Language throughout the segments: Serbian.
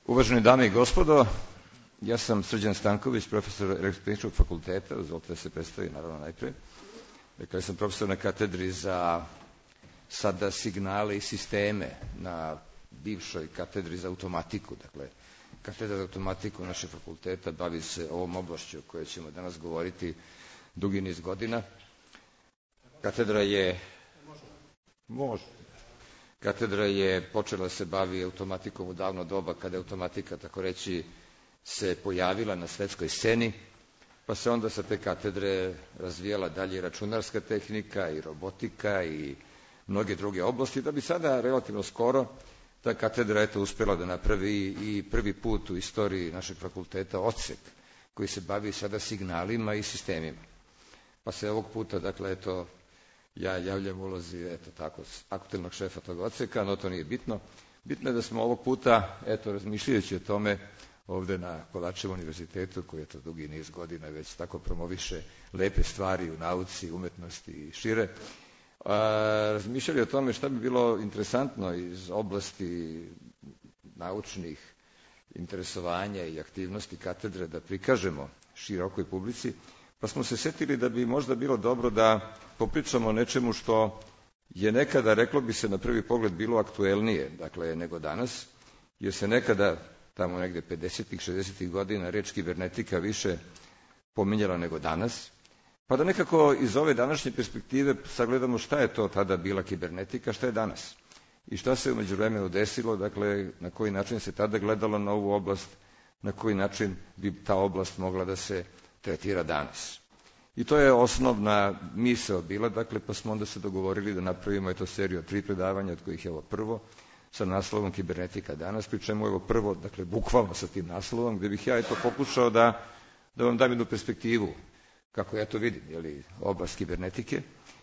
Uvažene dame i gospodo, ja sam Srđan Stanković, profesor Elektrotehničkog fakulteta, dozvolite da se predstavim naravno najpre. Dakle, ja sam profesor na katedri za sada signale i sisteme na bivšoj katedri za automatiku. Dakle, katedra za automatiku našeg fakulteta bavi se ovom oblašću o kojoj ćemo danas govoriti dugi niz godina. Katedra je počela da se bavi automatikom u davno doba, kada je automatika, tako reći, se pojavila na svetskoj sceni, pa se onda sa te katedre razvijala dalje računarska tehnika i robotika i mnoge druge oblasti, da bi sada relativno skoro ta katedra uspjela da napravi i prvi put u istoriji našeg fakulteta odsek koji se bavi sada signalima i sistemima. Pa se ovog puta, dakle, ja javljam ulozi, aktuelnog šefa tog odseka, no to nije bitno. Bitno je da smo ovog puta, razmišljajući o tome, ovde na Kovačevom univerzitetu, koji je to dugi niz godina već tako promoviše lepe stvari u nauci, umetnosti i šire, razmišljali o tome šta bi bilo interesantno iz oblasti naučnih interesovanja i aktivnosti katedre da prikažemo širokoj publici, pa smo se setili da bi možda bilo dobro da popričamo o nečemu što je nekada, reklo bi se na prvi pogled, bilo aktuelnije, dakle, nego danas, jer se nekada, tamo negde 50-ih, 60-ih godina, reč kibernetika više pominjala nego danas, pa da nekako iz ove današnje perspektive sagledamo šta je to tada bila kibernetika, šta je danas i šta se u međuvremenu desilo, dakle, na koji način se tada gledalo na ovu oblast, na koji način bi ta oblast mogla da se tretira danas. I to je osnovna misao bila, dakle, pa smo onda se dogovorili da napravimo seriju od 3 predavanja, od kojih je ovo prvo, sa naslovom Kibernetika danas, pri čemu je prvo, dakle, bukvalno sa tim naslovom, gde bih ja pokušao da vam dam jednu perspektivu, kako ja to vidim, oblast kibernetike.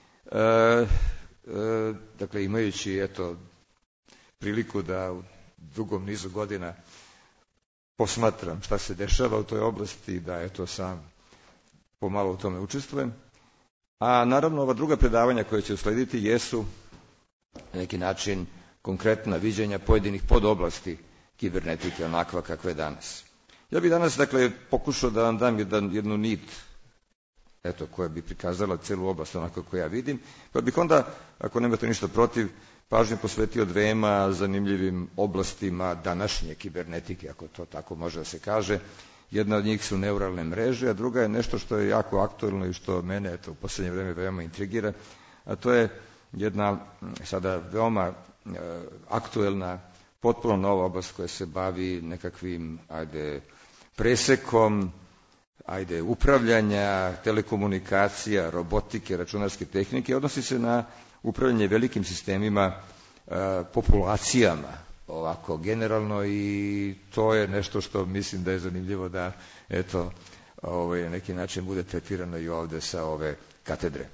Dakle, imajući, priliku da u dugom nizu godina posmatram šta se dešava u toj oblasti, da sam pomalo u tome učestvujem. A naravno, ova druga predavanja koja će uslediti jesu na neki način konkretna viđenja pojedinih podoblasti kibernetike, onakva kakva je danas. Ja bih danas, dakle, pokušao da vam dam jednu nit, koja bi prikazala celu oblast onako koju ja vidim, pa bih onda, ako nemate ništa protiv, pažnju posvetio dvema zanimljivim oblastima današnje kibernetike, ako to tako može da se kaže. Jedna od njih su neuralne mreže, a druga je nešto što je jako aktuelno i što mene u poslednje vreme veoma intrigira, a to je jedna sada veoma aktuelna, potpuno nova oblast koja se bavi nekakvim, presekom, upravljanja, telekomunikacija, robotike, računarske tehnike, odnosi se na upravljanje velikim sistemima, populacijama, ovako generalno, i to je nešto što mislim da je zanimljivo da, na neki način bude tretirano i ovde sa ove katedre.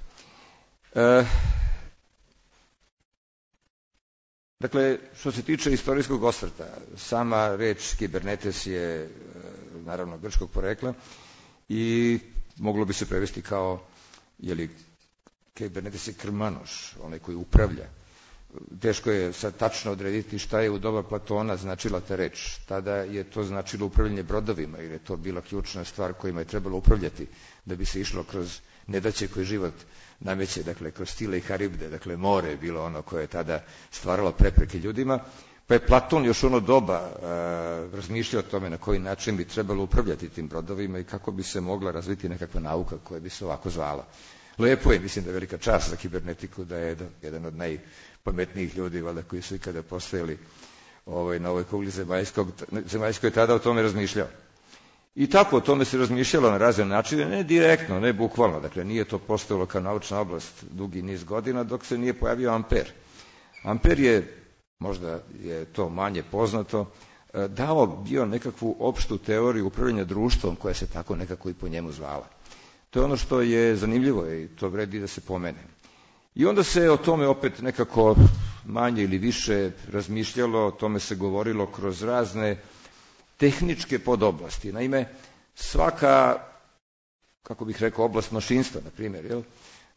Dakle, što se tiče istorijskog osvrta, sama reč kibernetes je naravno grčkog porekla i moglo bi se prevesti kao, kibernetes je krmanoš, onaj koji upravlja. Teško je sad tačno odrediti šta je u doba Platona značila ta reč. Tada je to značilo upravljanje brodovima, jer je to bila ključna stvar kojima je trebalo upravljati da bi se išlo kroz nedaće koji život nameće, dakle, kroz Stile i Haribde, dakle, more je bilo ono koje je tada stvaralo prepreke ljudima, pa je Platon još ono doba razmišljao o tome na koji način bi trebalo upravljati tim brodovima i kako bi se mogla razviti nekakva nauka koja bi se ovako zvala. Lepo je, mislim da je velika čast za kibernetiku da je jedan od najpametnijih ljudi, valjda, koji su ikada postojali na ovoj kugli zemaljskoj tada o tome razmišljao. I tako o tome se razmišljalo na razne načine, ne direktno, ne bukvalno, dakle, nije to postojalo kao naučna oblast dugi niz godina dok se nije pojavio Amper. Amper je, možda je to manje poznato, bio nekakvu opštu teoriju upravljanja društvom koja se tako nekako i po njemu zvala. To je ono što je zanimljivo i to vredi da se pomene. I onda se o tome opet nekako manje ili više razmišljalo, o tome se govorilo kroz razne tehničke podoblasti. Naime, svaka, kako bih rekao, oblast mašinstva, na primjer,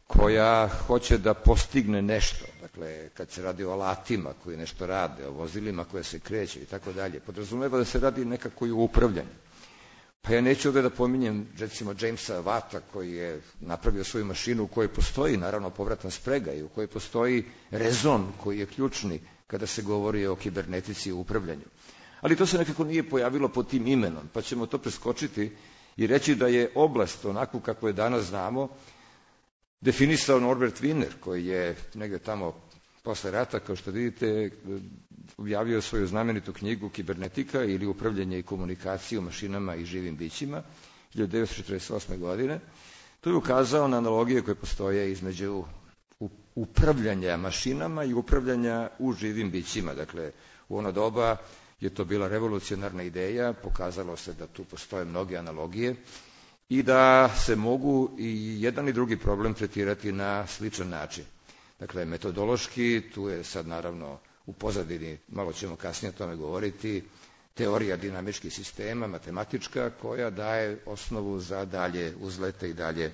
koja hoće da postigne nešto. Dakle, kad se radi o alatima koji nešto rade, o vozilima koje se kreću i tako dalje, podrazumeva da se radi nekako i u upravljanju. Pa ja neću ovdje da pominjem, recimo, Jamesa Watta, koji je napravio svoju mašinu u kojoj postoji, naravno, povratna sprega i u kojoj postoji rezon koji je ključni kada se govori o kibernetici i upravljanju. Ali to se nekako nije pojavilo pod tim imenom, pa ćemo to preskočiti i reći da je oblast, onako kako je danas znamo, definisao Norbert Wiener, koji je negdje tamo posle rata, kao što vidite, objavio svoju znamenitu knjigu Kibernetika ili upravljanje i komunikaciju mašinama i živim bićima 1948. godine. Tu je ukazao na analogije koje postoje između upravljanja mašinama i upravljanja u živim bićima. Dakle, u ono doba je to bila revolucionarna ideja, pokazalo se da tu postoje mnoge analogije i da se mogu i jedan i drugi problem tretirati na sličan način. Dakle, metodološki, tu je sad naravno u pozadini, malo ćemo kasnije o tome govoriti, teorija dinamičkih sistema, matematička, koja daje osnovu za dalje uzlete i dalje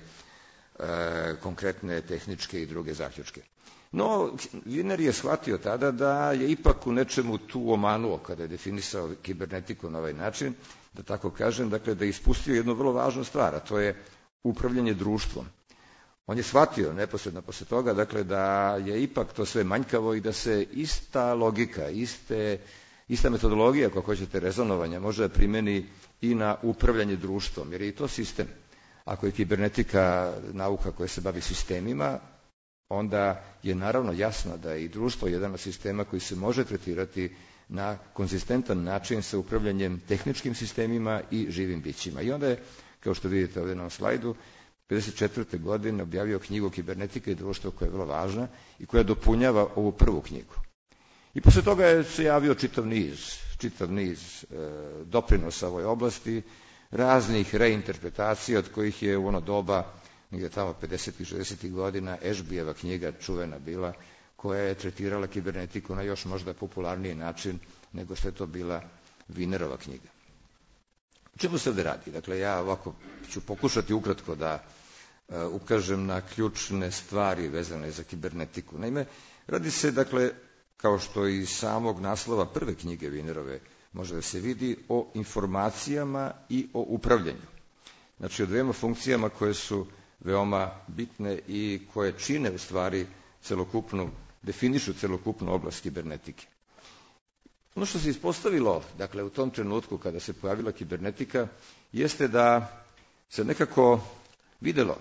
konkretne tehničke i druge zaključke. No, Wiener je shvatio tada da je ipak u nečemu tu omanuo kada je definisao kibernetiku na ovaj način, da tako kažem, dakle da je ispustio jednu vrlo važnu stvar, a to je upravljanje društvom. On je shvatio neposredno posle toga, dakle, da je ipak to sve manjkavo i da se ista logika, ista metodologija, ako hoćete, rezonovanja, može da primeni i na upravljanje društvom, jer je i to sistem. Ako je kibernetika nauka koja se bavi sistemima, onda je naravno jasno da je i društvo jedan od sistema koji se može tretirati na konzistentan način sa upravljanjem tehničkim sistemima i živim bićima. I onda je, kao što vidite ovdje na ovom slajdu, 1954. godine objavio knjigu Kibernetika i društvo, koja je vrlo važna i koja dopunjava ovu prvu knjigu. I posle toga je se javio čitav niz doprinosa ovoj oblasti, raznih reinterpretacija, od kojih je u ono doba, negdje tamo 50. i 60. godina, Ashbyjeva knjiga čuvena bila, koja je tretirala kibernetiku na još možda popularniji način nego što je to bila Wienerova knjiga. O čemu se ovdje radi? Dakle, ja ovako ću pokušati ukratko da ukažem na ključne stvari vezane za kibernetiku. Naime, radi se, dakle, kao što iz samog naslova prve knjige Wienerove može da se vidi, o informacijama i o upravljanju. Znači, o dvema funkcijama koje su veoma bitne i koje čine u stvari definišu celokupnu oblast kibernetike. Ono što se ispostavilo, dakle, u tom trenutku kada se pojavila kibernetika, jeste da se nekako videlo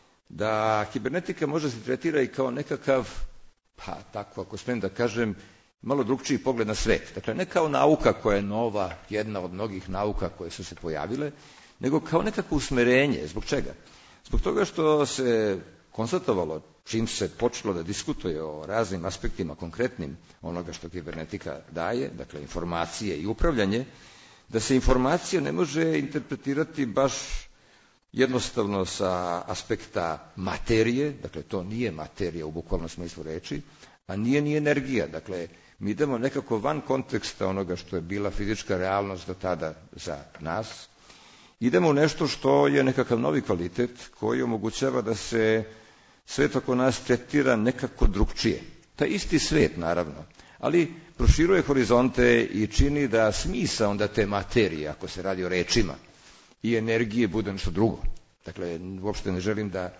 da kibernetika može se tretira i kao nekakav, pa tako ako smijem da kažem, malo drugčiji pogled na svet. Dakle, ne kao nauka koja je nova, jedna od mnogih nauka koje su se pojavile, nego kao nekako usmerenje. Zbog čega? Zbog toga što se konstatovalo, čim se počelo da diskutuje o raznim aspektima konkretnim onoga što kibernetika daje, dakle informacije i upravljanje, da se informacija ne može interpretirati baš jednostavno sa aspekta materije, dakle to nije materija u bukvalnom smislu reči, a nije ni energija. Dakle, mi idemo nekako van konteksta onoga što je bila fizička realnost do tada za nas. Idemo u nešto što je nekakav novi kvalitet koji omogućava da se svet oko nas tretira nekako drugčije. Taj isti svet, naravno, ali proširuje horizonte i čini da smisao onda te materije, ako se radi o rečima, i energije bude nešto drugo. Dakle, uopšte ne želim da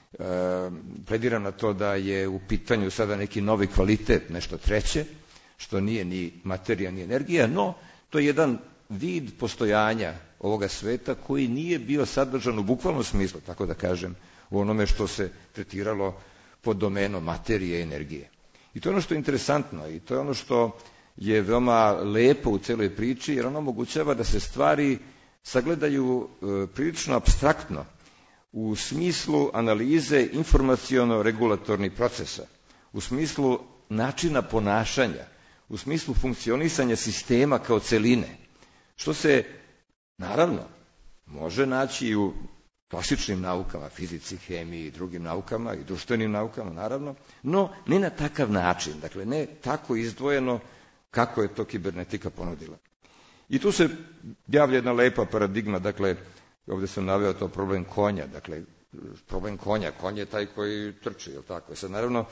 plediram na to da je u pitanju sada neki novi kvalitet, nešto treće, što nije ni materija ni energija, no to je jedan vid postojanja ovoga sveta koji nije bio sadržan u bukvalnom smislu, tako da kažem, u onome što se tretiralo pod domenom materije i energije. I to je ono što je interesantno i to je ono što je veoma lepo u celoj priči, jer ono omogućava da se stvari sagledaju prilično apstraktno u smislu analize informaciono-regulatornih procesa, u smislu načina ponašanja, u smislu funkcionisanja sistema kao celine, što se, naravno, može naći i u klasičnim naukama, fizici, hemiji i drugim naukama i društvenim naukama, naravno, no ne na takav način, dakle ne tako izdvojeno kako je to kibernetika ponudila. I tu se javlja jedna lepa paradigma, dakle, ovdje sam naveo to problem konja, dakle, problem konja. Konj je taj koji trči, je li tako? Sad naravno,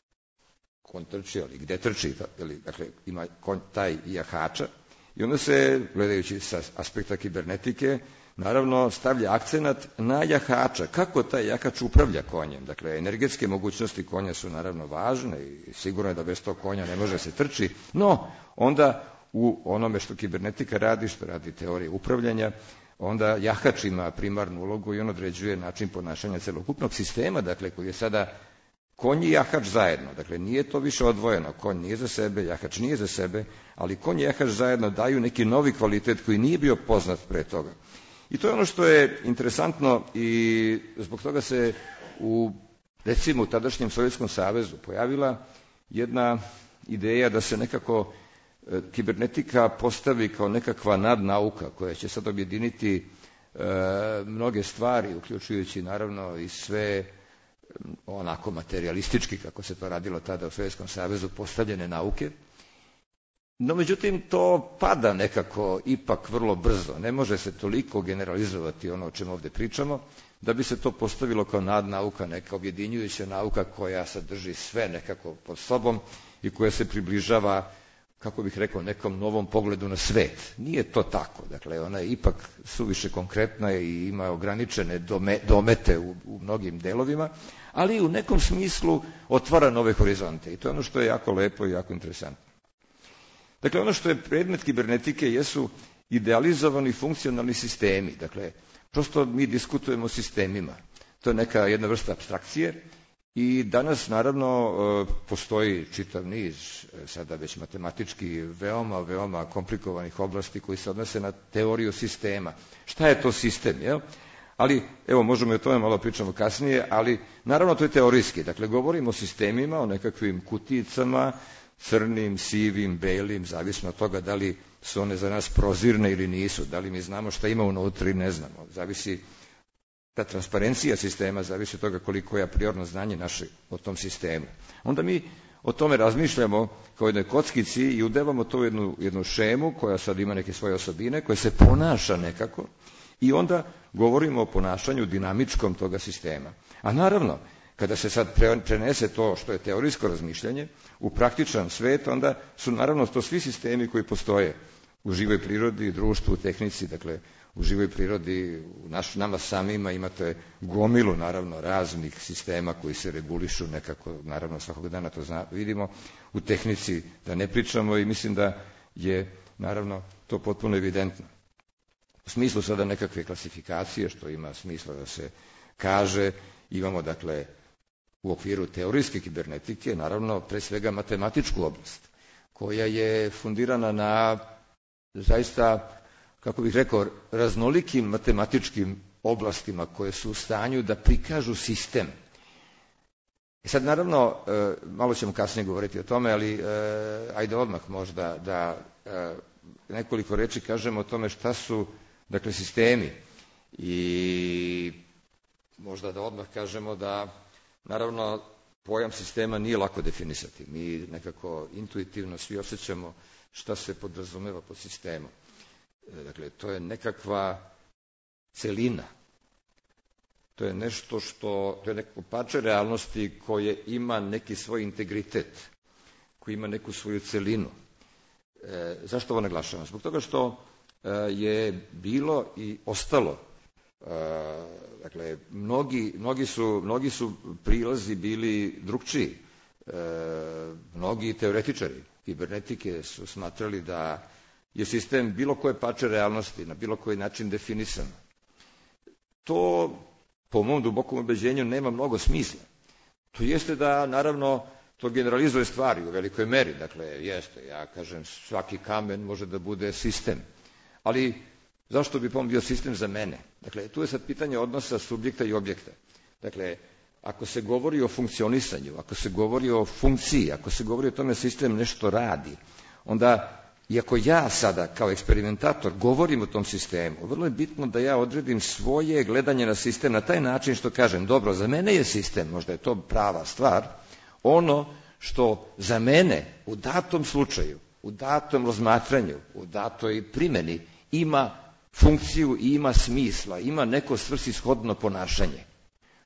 konj trči, ali gde trči? Dakle, ima konj taj jahača i onda se, gledajući sa aspekta kibernetike, naravno stavlja akcenat na jahača. Kako taj jahač upravlja konjem? Dakle, energetske mogućnosti konja su naravno važne i sigurno je da bez tog konja ne može se trči, no onda u onome što kibernetika radi, što radi teorija upravljanja, onda jahač ima primarnu ulogu i on određuje način ponašanja celokupnog sistema, dakle, koji je sada konj i jahač zajedno. Dakle, nije to više odvojeno. Konj nije za sebe, jahač nije za sebe, ali konj i jahač zajedno daju neki novi kvalitet koji nije bio poznat pre toga. I to je ono što je interesantno i zbog toga se u, recimo, u tadašnjem Sovjetskom savezu pojavila jedna ideja da se nekako kibernetika postavi kao nekakva nadnauka koja će sad objediniti mnoge stvari, uključujući naravno i sve onako materijalistički, kako se to radilo tada u Sovjetskom savezu, postavljene nauke. No, međutim, to pada nekako ipak vrlo brzo. Ne može se toliko generalizovati ono o čemu ovdje pričamo, da bi se to postavilo kao nadnauka, neka objedinjujuća nauka koja sadrži sve nekako pod sobom i koja se približava, kako bih rekao, nekom novom pogledu na svet. Nije to tako. Dakle, ona je ipak suviše konkretna i ima ograničene domete u mnogim delovima, ali u nekom smislu otvara nove horizonte. I to je ono što je jako lepo i jako interesantno. Dakle, ono što je predmet kibernetike jesu idealizovani funkcionalni sistemi. Dakle, prosto mi diskutujemo o sistemima. To je neka jedna vrsta apstrakcije i danas naravno postoji čitav niz, sada već matematički veoma komplikovanih oblasti koji se odnose na teoriju sistema. Šta je to sistem, jel? Ali, evo, možemo i o tome malo pričamo kasnije, ali naravno to je teorijski. Dakle, govorimo o sistemima, o nekakvim kuticama, crnim, sivim, belim, zavisno od toga da li su one za nas prozirne ili nisu, da li mi znamo šta ima unutra ili ne znamo. Zavisi, ta transparencija sistema zavisi od toga koliko je apriorno znanje naše o tom sistemu. Onda mi o tome razmišljamo kao jednoj kockici i udevamo to u jednu šemu koja sad ima neke svoje osobine, koja se ponaša nekako i onda govorimo o ponašanju dinamičkom toga sistema. A naravno, kada se sad prenese to što je teorijsko razmišljanje u praktičan svet, onda su naravno to svi sistemi koji postoje u živoj prirodi, društvu, tehnici, dakle u živoj prirodi, u nama samima imate gomilu naravno raznih sistema koji se regulišu nekako, naravno svakog dana to vidimo, u tehnici da ne pričamo i mislim da je naravno to potpuno evidentno. U smislu sada nekakve klasifikacije, što ima smisla da se kaže, imamo dakle u okviru teorijske kibernetike, naravno, pre svega matematičku oblast, koja je fundirana na zaista, kako bih rekao, raznolikim matematičkim oblastima koje su u stanju da prikažu sistem. I sad, naravno, malo ćemo kasnije govoriti o tome, ali ajde odmah možda da nekoliko reči kažemo o tome šta su, dakle, sistemi. I možda da odmah kažemo da naravno, pojam sistema nije lako definisati. Mi nekako intuitivno svi osjećamo šta se podrazumeva pod sistemom. Dakle, to je nekakva celina. To je nešto to je neko parče realnosti koje ima neki svoj integritet, koji ima neku svoju celinu. Zašto ovo naglašavam? Zbog toga što je bilo i ostalo. Dakle, mnogi su prilazi bili drugčiji. Mnogi teoretičari kibernetike su smatrali da je sistem bilo koje parče realnosti na bilo koji način definisan. To, po mom dubokom ubeđenju, nema mnogo smisla. To jeste da, naravno, to generalizuje stvari u velikoj meri. Dakle, jeste, ja kažem, svaki kamen može da bude sistem. Ali zašto bi on bio sistem za mene? Dakle, tu je sad pitanje odnosa subjekta i objekta. Dakle, ako se govori o funkcionisanju, ako se govori o funkciji, ako se govori o tome sistem nešto radi, onda, iako ja sada kao eksperimentator govorim o tom sistemu, vrlo je bitno da ja odredim svoje gledanje na sistem na taj način što kažem, dobro, za mene je sistem, možda je to prava stvar, ono što za mene u datom slučaju, u datom razmatranju, u datoj primjeni ima funkciju i ima smisla, ima neko svrsishodno ponašanje.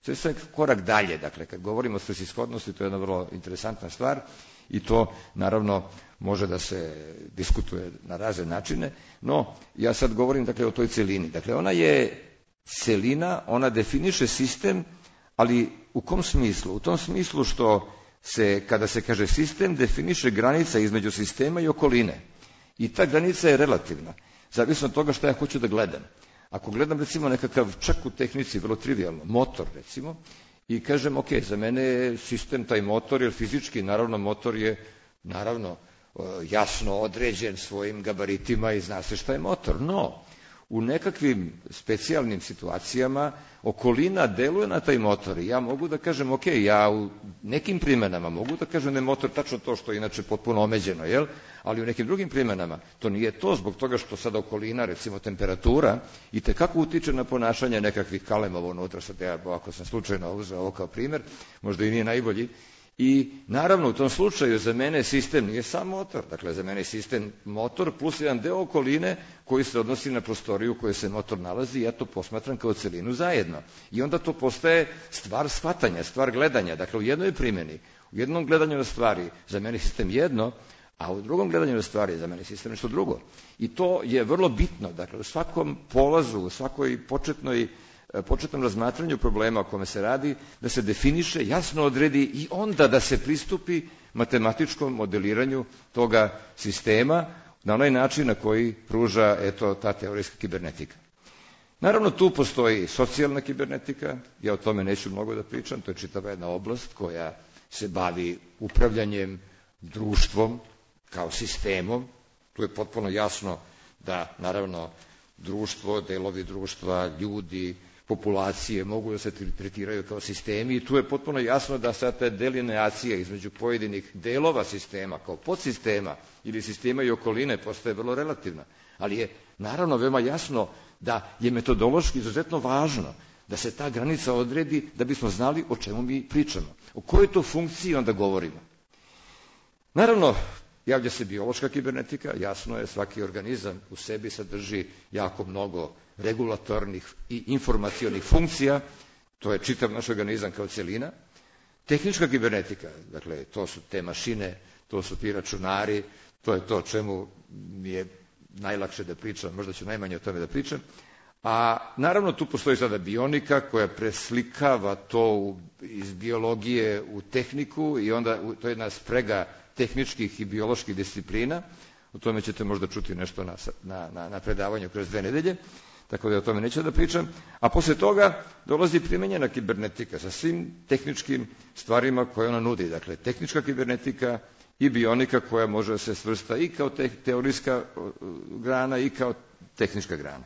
To je sve korak dalje, dakle, kad govorimo o svrsishodnosti, to je jedna vrlo interesantna stvar i to, naravno, može da se diskutuje na razne načine, no, ja sad govorim, dakle, o toj celini. Dakle, ona je celina, ona definiše sistem, ali u kom smislu? U tom smislu što se, kada se kaže sistem, definiše granica između sistema i okoline. I ta granica je relativna, zavisno od toga što ja hoću da gledam. Ako gledam, recimo, nekakav, čak u tehnici, vrlo trivialno, motor, recimo, i kažem, ok, za mene je sistem taj motor, jer fizički, naravno, motor je, naravno, jasno određen svojim gabaritima i zna se šta je motor. No, u nekakvim specijalnim situacijama okolina deluje na taj motor i ja mogu da kažem, ok, ja u nekim primenama mogu da kažem da je motor tačno to što je inače potpuno omeđeno, jel? Ali u nekim drugim primenama to nije to, zbog toga što sada okolina, recimo temperatura, i tekako utiče na ponašanje nekakvih kalemova unutra, sad ja, ako sam slučajno uzeo ovo kao primer, možda i nije najbolji. I naravno u tom slučaju za mene sistem nije sam motor, dakle za mene je sistem motor plus jedan deo okoline koji se odnosi na prostoriju u kojoj se motor nalazi i ja to posmatram kao celinu zajedno. I onda to postaje stvar shvatanja, stvar gledanja, dakle u jednoj primjeni, u jednom gledanju na stvari za mene je sistem jedno, a u drugom gledanju na stvari za mene je sistem nešto drugo. I to je vrlo bitno, dakle u svakom polazu, u svakoj početnom razmatranju problema o kome se radi, da se definiše, jasno odredi i onda da se pristupi matematičkom modeliranju toga sistema na onaj način na koji pruža ta teorijska kibernetika. Naravno, tu postoji socijalna kibernetika, ja o tome neću mnogo da pričam, to je čitava jedna oblast koja se bavi upravljanjem društvom kao sistemom. Tu je potpuno jasno da, naravno, društvo, delovi društva, ljudi, populacije mogu da se tretiraju kao sistemi i tu je potpuno jasno da sad ta delineacija između pojedinih delova sistema kao podsistema ili sistema i okoline postaje vrlo relativna. Ali je naravno veoma jasno da je metodološki izuzetno važno da se ta granica odredi da bismo znali o čemu mi pričamo. O kojoj to funkciji onda govorimo. Naravno, javlja se biološka kibernetika, jasno je, svaki organizam u sebi sadrži jako mnogo regulatornih i informacionih funkcija, to je čitav naš organizam kao celina. Tehnička kibernetika, dakle, to su te mašine, to su ti računari, to je to čemu mi je najlakše da pričam, možda ću najmanje o tome da pričam. A naravno tu postoji sada bionika koja preslikava to iz biologije u tehniku i onda to je jedna sprega tehničkih i bioloških disciplina. O tome ćete možda čuti nešto na predavanju kroz 2 nedelje, tako da o tome neću da pričam. A posle toga dolazi primenjena kibernetika sa svim tehničkim stvarima koje ona nudi. Dakle, tehnička kibernetika i bionika koja može da se svrsta i kao teorijska grana i kao tehnička grana.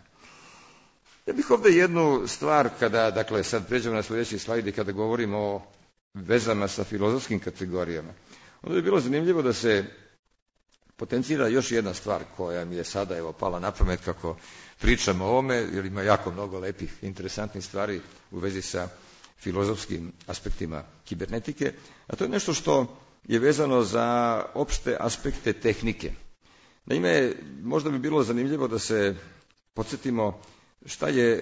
Ja bih ovde jednu stvar, kada, dakle, sad pređemo na sljedeći slajd i kada govorimo o vezama sa filozofskim kategorijama, onda bi bilo zanimljivo da se potencira još jedna stvar koja mi je sada pala na pamet kako pričam o ovome, jer ima jako mnogo lepih, interesantnih stvari u vezi sa filozofskim aspektima kibernetike, a to je nešto što je vezano za opšte aspekte tehnike. Naime, možda bi bilo zanimljivo da se podsjetimo šta je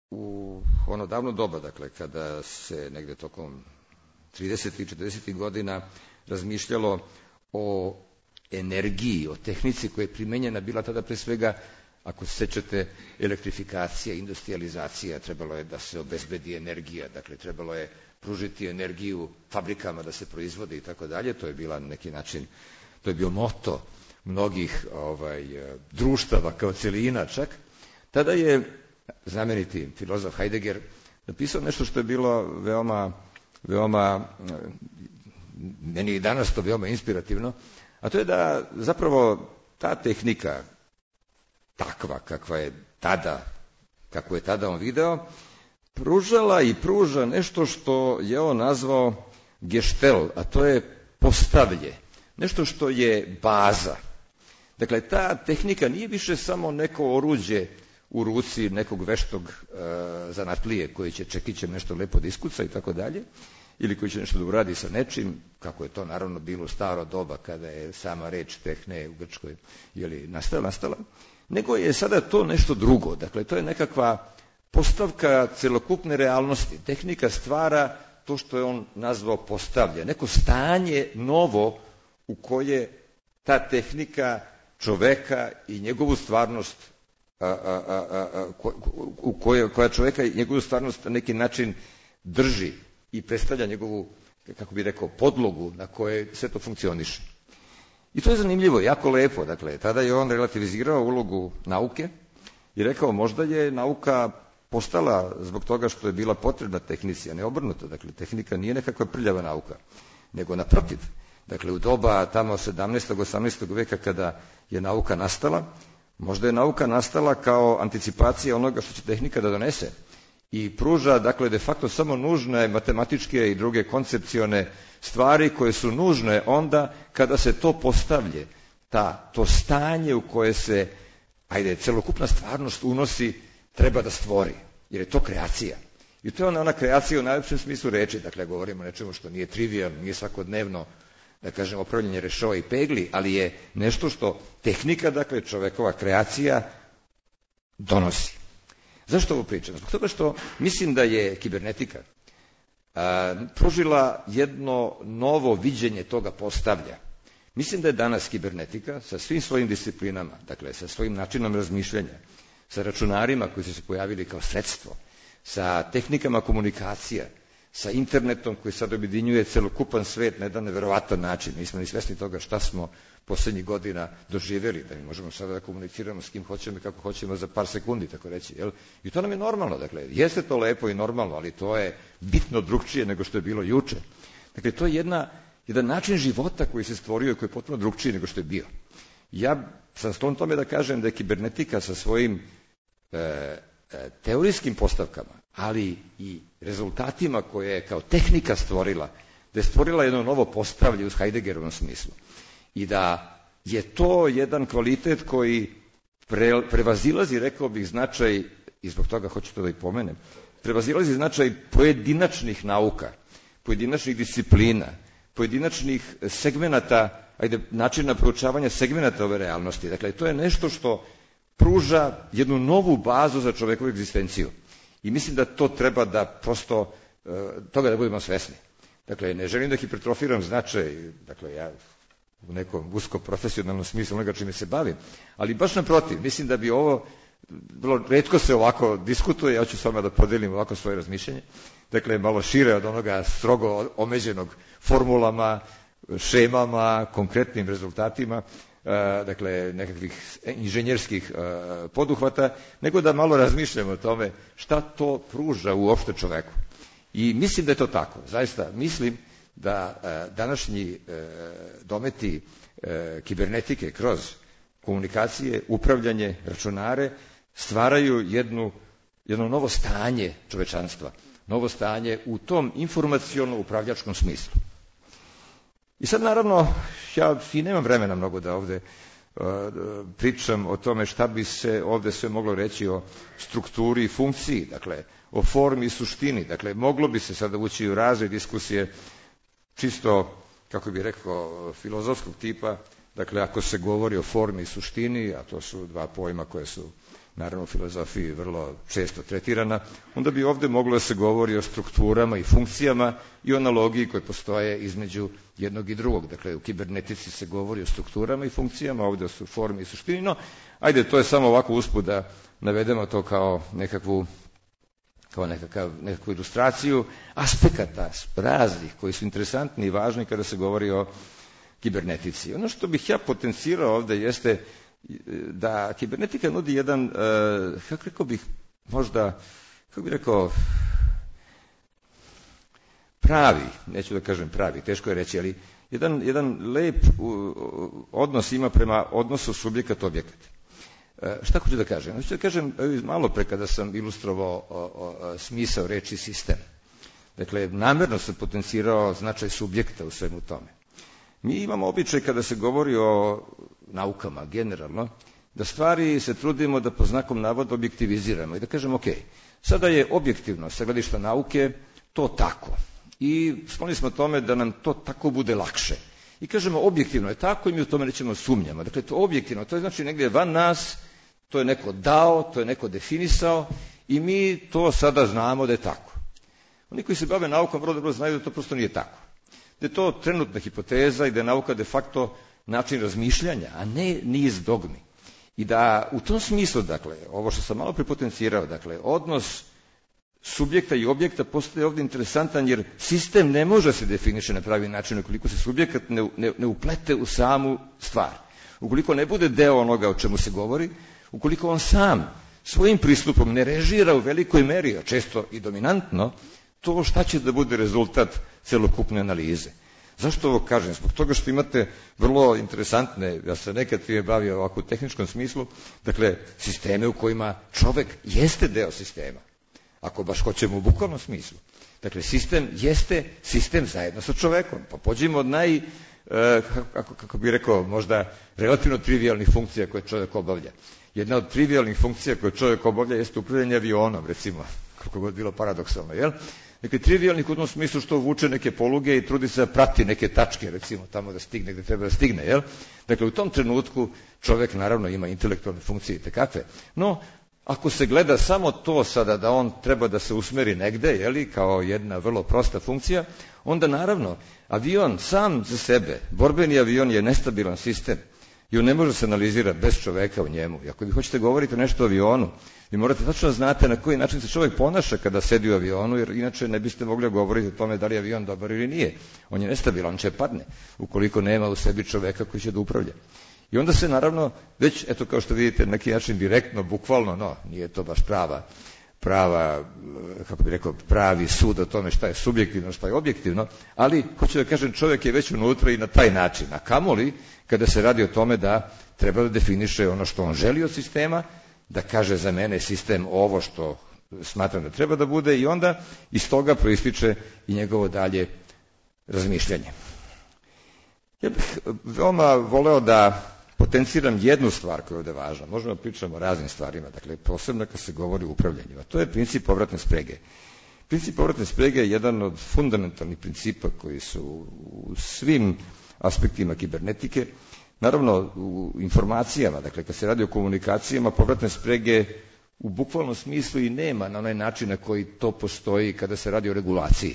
u ono davno doba, dakle, kada se negde tokom 30. i 40. godina razmišljalo o energiji, o tehnici koja je primenjena bila tada pre svega, ako se sećate, elektrifikacija, industrializacija, trebalo je da se obezbedi energija, dakle trebalo je pružiti energiju fabrikama da se proizvode i tako dalje, to je bila na neki način, to je bio moto mnogih društava kao celina čak. Tada je znameniti filozof Heidegger napisao nešto što je bilo veoma, meni i danas to veoma inspirativno, a to je da zapravo ta tehnika takva kakva je tada, kako je tada on video, pružala i pruža nešto što je on nazvao geštel, a to je postavlje, nešto što je baza. Dakle, ta tehnika nije više samo neko oruđe u ruci nekog veštog zanatlije koji će čekićem nešto lepo da iskuca i tako dalje, ili koji će nešto da uradi sa nečim, kako je to naravno bilo u staro doba kada je sama reč tehne u Grčkoj nastala, nego je sada to nešto drugo. Dakle, to je nekakva postavka celokupne realnosti. Tehnika stvara to što je on nazvao postavlja. Neko stanje novo u koje ta tehnika čoveka i njegovu stvarnost koja čoveka i njegovu stvarnost na neki način drži i predstavlja njegovu, kako bih rekao, podlogu na kojoj sve to funkcioniše. I to je zanimljivo, jako lepo. Dakle, tada je on relativizirao ulogu nauke i rekao možda je nauka postala zbog toga što je bila potrebna tehnici, a ne obrnuto. Dakle, tehnika nije nekakva prljava nauka, nego naprotiv. Dakle, u doba tamo 17. 18. veka kada je nauka nastala, možda je nauka nastala kao anticipacija onoga što će tehnika da donese i pruža, dakle, de facto samo nužne matematičke i druge koncepcione stvari koje su nužne onda kada se to postavlje, to stanje u koje se, celokupna stvarnost unosi, treba da stvori, jer je to kreacija. I to je ona kreacija u najlepšem smislu reči, dakle, govorimo o nečemu što nije trivijalno, nije svakodnevno, da kažem, opravljanje rešova i pegli, ali je nešto što tehnika, dakle, čovekova kreacija donosi. Zašto ovo pričam? Zbog toga što mislim da je kibernetika pružila jedno novo viđenje toga postavlja. Mislim da je danas kibernetika sa svim svojim disciplinama, dakle, sa svojim načinom razmišljanja, sa računarima koji su se pojavili kao sredstvo, sa tehnikama komunikacija, sa internetom koji sad objedinjuje celokupan svet na jedan neverovatan način. Nismo ni svesni toga šta smo poslednjih godina doživjeli, da mi možemo sada da komuniciramo s kim hoćemo i kako hoćemo za par sekundi, tako reći. Jel? I to nam je normalno, dakle, jeste to lepo i normalno, ali to je bitno drugčije nego što je bilo juče. Dakle, to je jedan način života koji se stvorio i koji je potpuno drugčiji nego što je bio. Ja sam sklon tome da kažem da je kibernetika sa svojim teorijskim postavkama, ali i rezultatima koje je kao tehnika stvorila, da je stvorila jedno novo postavlje u Heideggerovom smislu. I da je to jedan kvalitet koji prevazilazi, rekao bih, značaj, i zbog toga hoću to da i pomenem, prevazilazi značaj pojedinačnih nauka, pojedinačnih disciplina, pojedinačnih segmenata, načina proučavanja segmenata ove realnosti. Dakle, to je nešto što pruža jednu novu bazu za čovekovu egzistenciju. I mislim da to treba da prosto, toga da budemo svesni. Dakle, ne želim da hipertrofiram značaj, dakle, ja u nekom usko profesionalnom smislu onoga čime se bavim, ali baš naprotiv, mislim da bi ovo, vrlo retko se ovako diskutuje, ja ću s vama da podelim ovako svoje razmišljenje, dakle, malo šire od onoga strogo omeđenog formulama, šemama, konkretnim rezultatima, dakle, nekakvih inženjerskih poduhvata, nego da malo razmišljamo o tome šta to pruža uopšte čoveku. I mislim da je to tako. Zaista mislim da današnji dometi kibernetike kroz komunikacije, upravljanje, računare stvaraju jedno novo stanje čovečanstva, novo stanje u tom informaciono-upravljačkom smislu. I sad, naravno, ja i nemam vremena mnogo da ovde pričam o tome šta bi se ovde sve moglo reći o strukturi i funkciji, dakle, o formi i suštini. Dakle, moglo bi se sada ući u razne diskusije čisto, kako bih rekao, filozofskog tipa. Dakle, ako se govori o formi i suštini, a to su dva pojma koje su, naravno, u filozofiji vrlo često tretirana, onda bi ovde moglo da se govori o strukturama i funkcijama i o analogiji koje postoje između jednog i drugog. Dakle, u kibernetici se govori o strukturama i funkcijama, ovde su formi i suštini, no, ajde, to je samo ovako usput da navedemo to kao nekakvu ilustraciju aspekata raznih koji su interesantni i važni kada se govori o kibernetici. Ono što bih ja potencirao ovde jeste da kibernetika nudi jedan, kako rekao bih, možda, kako bih rekao, pravi, neću da kažem pravi, teško je reći, ali jedan lep odnos ima prema odnosu subjekat-objekat. Šta hoću da kažem? Hoću da kažem, malo pre kada sam ilustrovao smisao reči sistem. Dakle, namerno sam potencirao značaj subjekta u svemu tome. Mi imamo običaj kada se govori o naukama generalno, da stvari se trudimo da po znakom navoda objektiviziramo i da kažemo, ok, sada je objektivno sa gledišta nauke to tako. I skloni smo tome da nam to tako bude lakše. I kažemo, objektivno je tako i mi u tome nećemo sumnjamo. Dakle, to objektivno, to je znači negdje van nas, to je neko dao, to je neko definisao I mi to sada znamo da je tako. Oni koji se bave naukom vrlo dobro znaju da to prosto nije tako. Da je to trenutna hipoteza i da je nauka de facto način razmišljanja, a ne niz dogmi. I da u tom smislu, dakle, ovo što sam malo prepotencirao, dakle, odnos subjekta i objekta postaje ovdje interesantan, jer sistem ne može se definiše na pravi način ukoliko se subjekat ne uplete u samu stvar. Ukoliko ne bude deo onoga o čemu se govori, ukoliko on sam svojim pristupom ne režira u velikoj meri, a često i dominantno, to šta će da bude rezultat celokupne analize. Zašto ovo kažem? Zbog toga što imate vrlo interesantne, ja sam nekad prije bavio ovako u tehničkom smislu, dakle, sisteme u kojima čovek jeste deo sistema, ako baš hoćemo u bukvalnom smislu. Dakle, sistem jeste sistem zajedno sa čovekom. Pa pođimo od kako bih rekao, možda relativno trivialnih funkcija koje čovjek obavlja. Jedna od trivialnih funkcija koje čovjek obavlja jeste upravljanje avionom, recimo, kako god bilo paradoksalno, jel? Dakle, trivialnih u tom smislu što vuče neke poluge i trudi se da prati neke tačke, recimo, tamo da stigne gde treba da stigne, jel? Dakle, u tom trenutku čovjek naravno ima intelektualne funkcije i tekakve. No, ako se gleda samo to sada da on treba da se usmeri negde, jeli, kao jedna vrlo prosta funkcija, onda naravno avion sam za sebe, borbeni avion je nestabilan sistem i on ne može se analizirati bez čoveka u njemu. I ako vi hoćete govoriti nešto o avionu, vi morate tačno znate na koji način se čovjek ponaša kada sedi u avionu, jer inače ne biste mogli govoriti o tome da li je avion dobar ili nije. On je nestabilan, on će padne, ukoliko nema u sebi čoveka koji će da upravlja. I onda se naravno, već, eto kao što vidite, na neki način direktno, bukvalno, no, nije to baš prava, kako bih rekao, pravi sud o tome šta je subjektivno, šta je objektivno, ali, hoću da kažem, čovjek je već unutra i na taj način. A kamoli, kada se radi o tome da treba da definiše ono što on želi od sistema, da kaže za mene sistem ovo što smatram da treba da bude i onda iz toga proističe i njegovo dalje razmišljanje. Ja bih veoma voleo da potenciram jednu stvar koja je ovde važna. Možemo da pričamo o raznim stvarima, dakle, posebno kad se govori o upravljanju, a to je princip povratne sprege. Princip povratne sprege je jedan od fundamentalnih principa koji su u svim aspektima kibernetike. Naravno, u informacijama, dakle, kad se radi o komunikacijama, povratne sprege u bukvalnom smislu i nema na onaj način na koji to postoji kada se radi o regulaciji.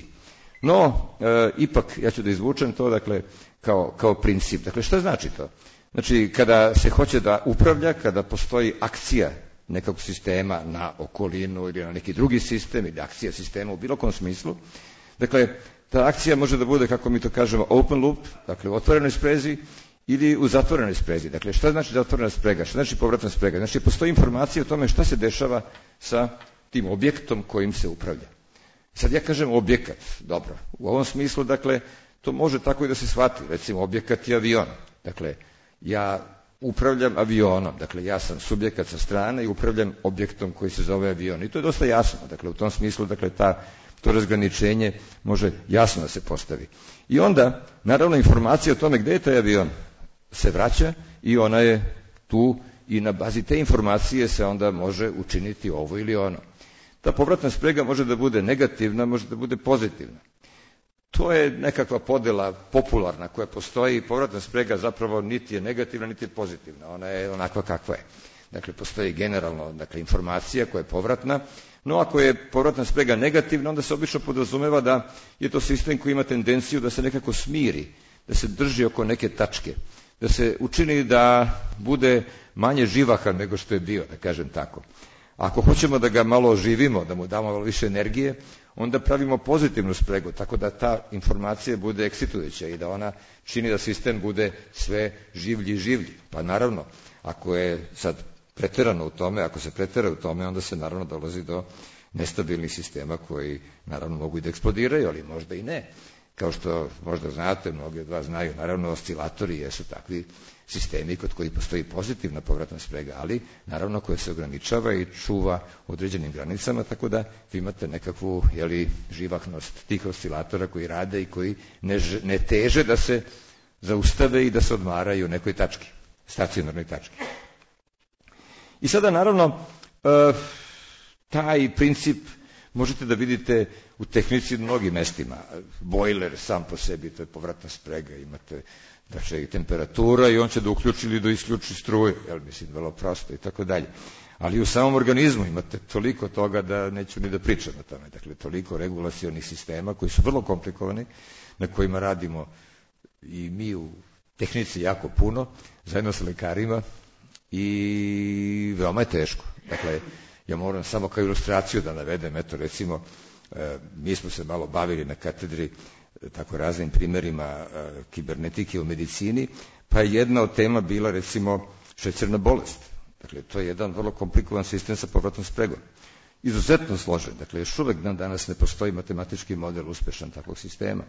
No, ipak, ja ću da izvučem to, dakle, kao princip. Dakle, šta znači to? Znači, kada se hoće da upravlja, kada postoji akcija nekog sistema na okolinu ili na neki drugi sistem ili akcija sistema u bilo kom smislu, dakle, ta akcija može da bude, kako mi to kažemo, open loop, dakle, u otvorenoj sprezi ili u zatvorenoj sprezi. Dakle, šta znači zatvorena sprega? Šta znači povratna sprega? Znači, postoji informacija o tome šta se dešava sa tim objektom kojim se upravlja. Sad ja kažem objekat, dobro. U ovom smislu, dakle, to može tako i da se shvati. Recimo, objekat je avion. Dakle, ja upravljam avionom. Dakle, ja sam subjekat sa strane i upravljam objektom koji se zove avion. I to je dosta jasno. Dakle, u tom smislu, dakle, to razgraničenje može jasno da se postavi. I onda, naravno, informacija o tome gde je taj avion se vraća i ona je tu i na bazi te informacije se onda može učiniti ovo ili ono. Ta povratna sprega može da bude negativna, može da bude pozitivna. To je nekakva podela popularna koja postoji. Povratna sprega zapravo niti je negativna, niti je pozitivna. Ona je onakva kakva je. Dakle, postoji generalno informacija koja je povratna, no ako je povratna sprega negativna, onda se obično podrazumeva da je to sistem koji ima tendenciju da se nekako smiri, da se drži oko neke tačke, da se učini da bude manje živahan nego što je bio, da kažem tako. Ako hoćemo da ga malo oživimo, da mu damo malo više energije, onda pravimo pozitivnu spregu, tako da ta informacija bude ekscitujuća i da ona čini da sistem bude sve življi i življi. Pa naravno, ako je sad preterano u tome, ako se pretera u tome, onda se naravno dolazi do nestabilnih sistema koji naravno mogu i da eksplodiraju, ali možda i ne. Kao što možda znate, mnogi od vas znaju, naravno oscilatori jesu takvi sistemi kod koji postoji pozitivna povratna sprega, ali naravno koja se ograničava i čuva određenim granicama, tako da vi imate nekakvu živahnost tih oscilatora koji rade i koji ne teže da se zaustave i da se odmaraju u nekoj tački, stacionarnoj tački. I sada naravno taj princip možete da vidite u tehnici na mnogim mestima. Bojler sam po sebi, to je povratna sprega, imate i temperatura i on će da uključi ili da isključi struju, mislim, vrlo prosto i tako dalje. Ali u samom organizmu imate toliko toga da neću ni da pričam o tome. Dakle, toliko regulacionih sistema koji su vrlo komplikovani, na kojima radimo i mi u tehnici jako puno, zajedno sa lekarima i veoma je teško. Dakle, ja moram samo kao ilustraciju da navedem, eto recimo, mi smo se malo bavili na katedri tako raznim primerima kibernetike u medicini, pa je jedna od tema bila recimo šećerna bolest. Dakle, to je jedan vrlo komplikovan sistem sa povratnom spregom. Izuzetno složen, dakle, još uvek dan danas ne postoji matematički model uspešan takvog sistema.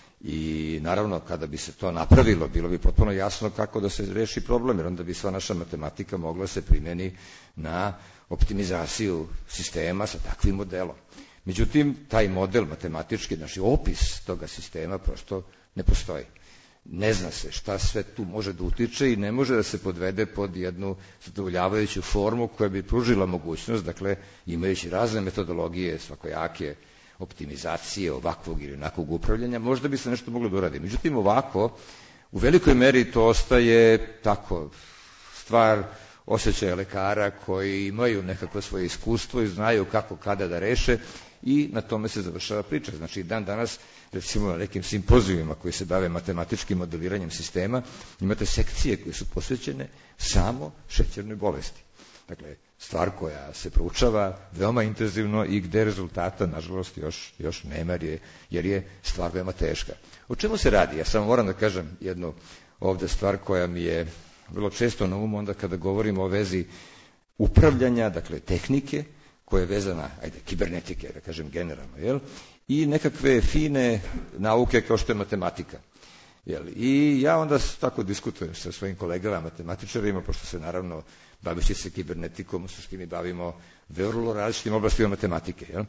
I naravno, kada bi se to napravilo, bilo bi potpuno jasno kako da se reši problem, jer onda bi sva naša matematika mogla se primeni na optimizaciju sistema sa takvim modelom. Međutim, taj model matematički, znači opis toga sistema prosto ne postoji. Ne zna se šta sve tu može da utiče i ne može da se podvede pod jednu zadovoljavajuću formu koja bi pružila mogućnost, dakle, imajući razne metodologije, svakojake, optimizacije ovakvog ili onakvog upravljanja, možda bi se nešto moglo da uradi. Međutim, ovako, u velikoj meri to ostaje tako stvar osjećaja lekara koji imaju nekako svoje iskustvo i znaju kako kada da reše i na tome se završava priča. Znači, dan danas, recimo na nekim simpozijima koji se bave matematičkim modeliranjem sistema, imate sekcije koje su posvećene samo šećernoj bolesti. Dakle, stvar koja se proučava veoma intenzivno i gde rezultata, nažalost, još nema, jer je stvar veoma teška. O čemu se radi? Ja samo moram da kažem jednu ovde stvar koja mi je vrlo često na umu onda kada govorimo o vezi upravljanja, dakle, tehnike, koja je vezana, kibernetike, da kažem generalno, jel? I nekakve fine nauke kao što je matematika. Jel? I ja onda tako diskutujem sa svojim kolegama matematičarima, pošto se naravno baveći se kibernetikom, u suštini bavimo vrlo različitim oblastima matematike. Jel?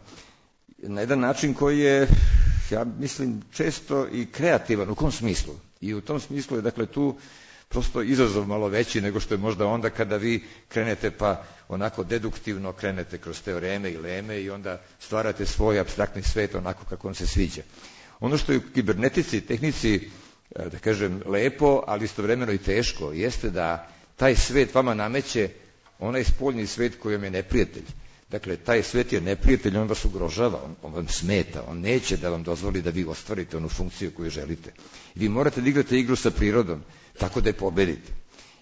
Na jedan način koji je, ja mislim, često i kreativan. U kom smislu? I u tom smislu je, dakle, tu prosto izazov malo veći nego što je možda onda kada vi krenete pa onako deduktivno krenete kroz teoreme i leme i onda stvarate svoj apstraktni svet onako kako vam se sviđa. Ono što je u kibernetici i tehnici, da kažem, lepo, ali istovremeno i teško, jeste da taj svet vama nameće onaj spoljni svet koji vam je neprijatelj. Dakle, taj svet je neprijatelj, on vas ugrožava, on vam smeta, on neće da vam dozvoli da vi ostvarite onu funkciju koju želite. I vi morate da igrate igru sa prirodom, tako da je pobedite.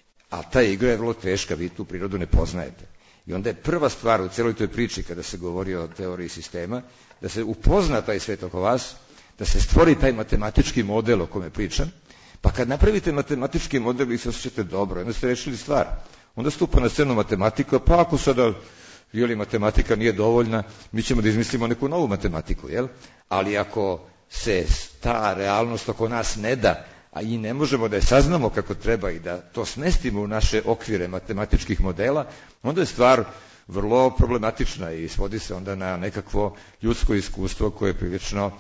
A ta igra je vrlo teška, vi tu prirodu ne poznajete. I onda je prva stvar u celoj toj priči, kada se govori o teoriji sistema, da se upozna taj svet oko vas, da se stvori taj matematički model o kome pričam, pa kad napravite matematički model, vi se osjećate dobro, onda ste rešili stvar. Onda stupa na scenu matematika, pa ako sada matematika nije dovoljna, mi ćemo da izmislimo neku novu matematiku, jel? Ali ako se ta realnost oko nas ne da, a i ne možemo da je saznamo kako treba i da to smestimo u naše okvire matematičkih modela, onda je stvar vrlo problematična i svodi se onda na nekakvo ljudsko iskustvo koje je prilično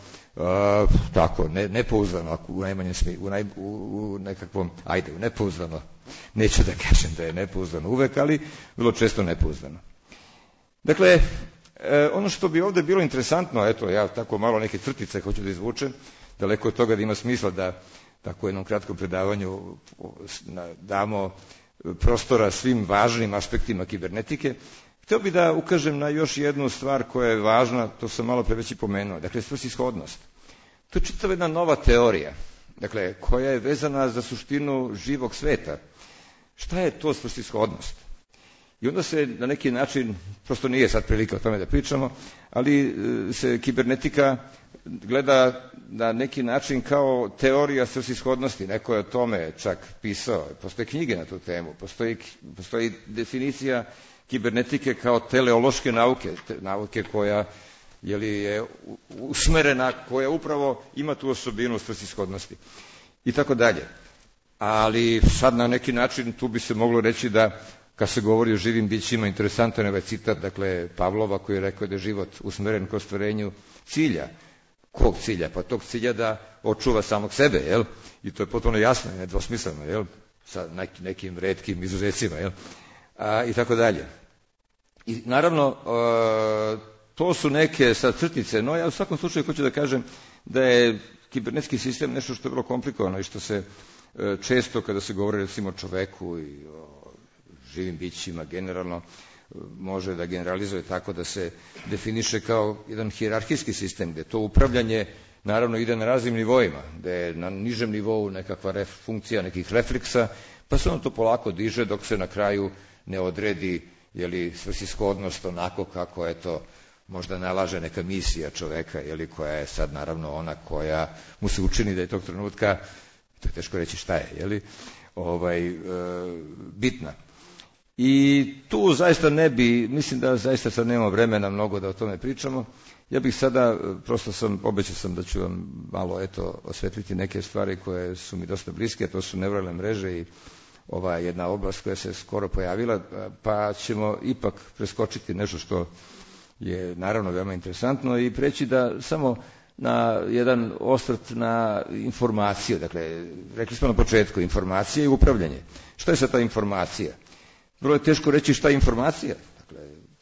tako, nepouzdano, u najmanjem smislu, u nekakvom, nepouzdano, neću da kažem da je nepouzdano uvek, ali vrlo često nepouzdano. Dakle, ono što bi ovde bilo interesantno, eto, ja tako malo neke crtice hoću da izvučem, daleko od toga da ima smisla da tako u jednom kratkom predavanju damo prostora svim važnim aspektima kibernetike. Hteo bih da ukažem na još jednu stvar koja je važna, to sam malo pre već i pomenuo, dakle, svrsishodnost. To je čitava jedna nova teorija, dakle, koja je vezana za suštinu živog sveta. Šta je to svrsishodnost? I onda se na neki način, prosto nije sad prilika o tome da pričamo, ali se kibernetika gleda na neki način kao teorija svrsishodnosti. Neko je o tome čak pisao, postoje knjige na tu temu, postoji definicija kibernetike kao teleološke nauke koja je usmerena, koja upravo ima tu osobinu svrsishodnosti i tako dalje. Ali sad na neki način tu bi se moglo reći da kad se govori o živim bićima, interesantan je ovaj citat, dakle, Pavlova koji je rekao da je život usmeren k ostvarenju cilja. Kog cilja? Pa tog cilja da očuva samog sebe, jel? I to je potpuno jasno, nedvosmisleno, jel? Sa nekim retkim izuzecima, jel? I tako dalje. I naravno, to su neke sad crtice, no ja u svakom slučaju hoću da kažem da je kibernetski sistem nešto što je vrlo komplikovano i što se često kada se govori recimo o čoveku i o živim bićima generalno može da generalizuje tako da se definiše kao jedan hijerarhijski sistem gde to upravljanje naravno ide na raznim nivoima, gde je na nižem nivou nekakva funkcija nekih refleksa, pa se on to polako diže dok se na kraju ne odredi svrsishodnost onako kako možda nalaže neka misija čoveka, koja je sad naravno ona koja mu se učini da je tog trenutka, to je teško reći šta je, bitna. I tu zaista mislim da zaista sad nemamo vremena mnogo da o tome pričamo. Ja bih sada, obećao sam da ću vam malo osvetliti neke stvari koje su mi dosta bliske, to su neuralne mreže i ova jedna oblast koja se skoro pojavila, pa ćemo ipak preskočiti nešto što je naravno veoma interesantno i preći da samo na jedan osvrt na informaciju. Dakle, rekli smo na početku, informacija i upravljanje. Šta je sad ta informacija? Vrlo je teško reći šta je informacija. Dakle,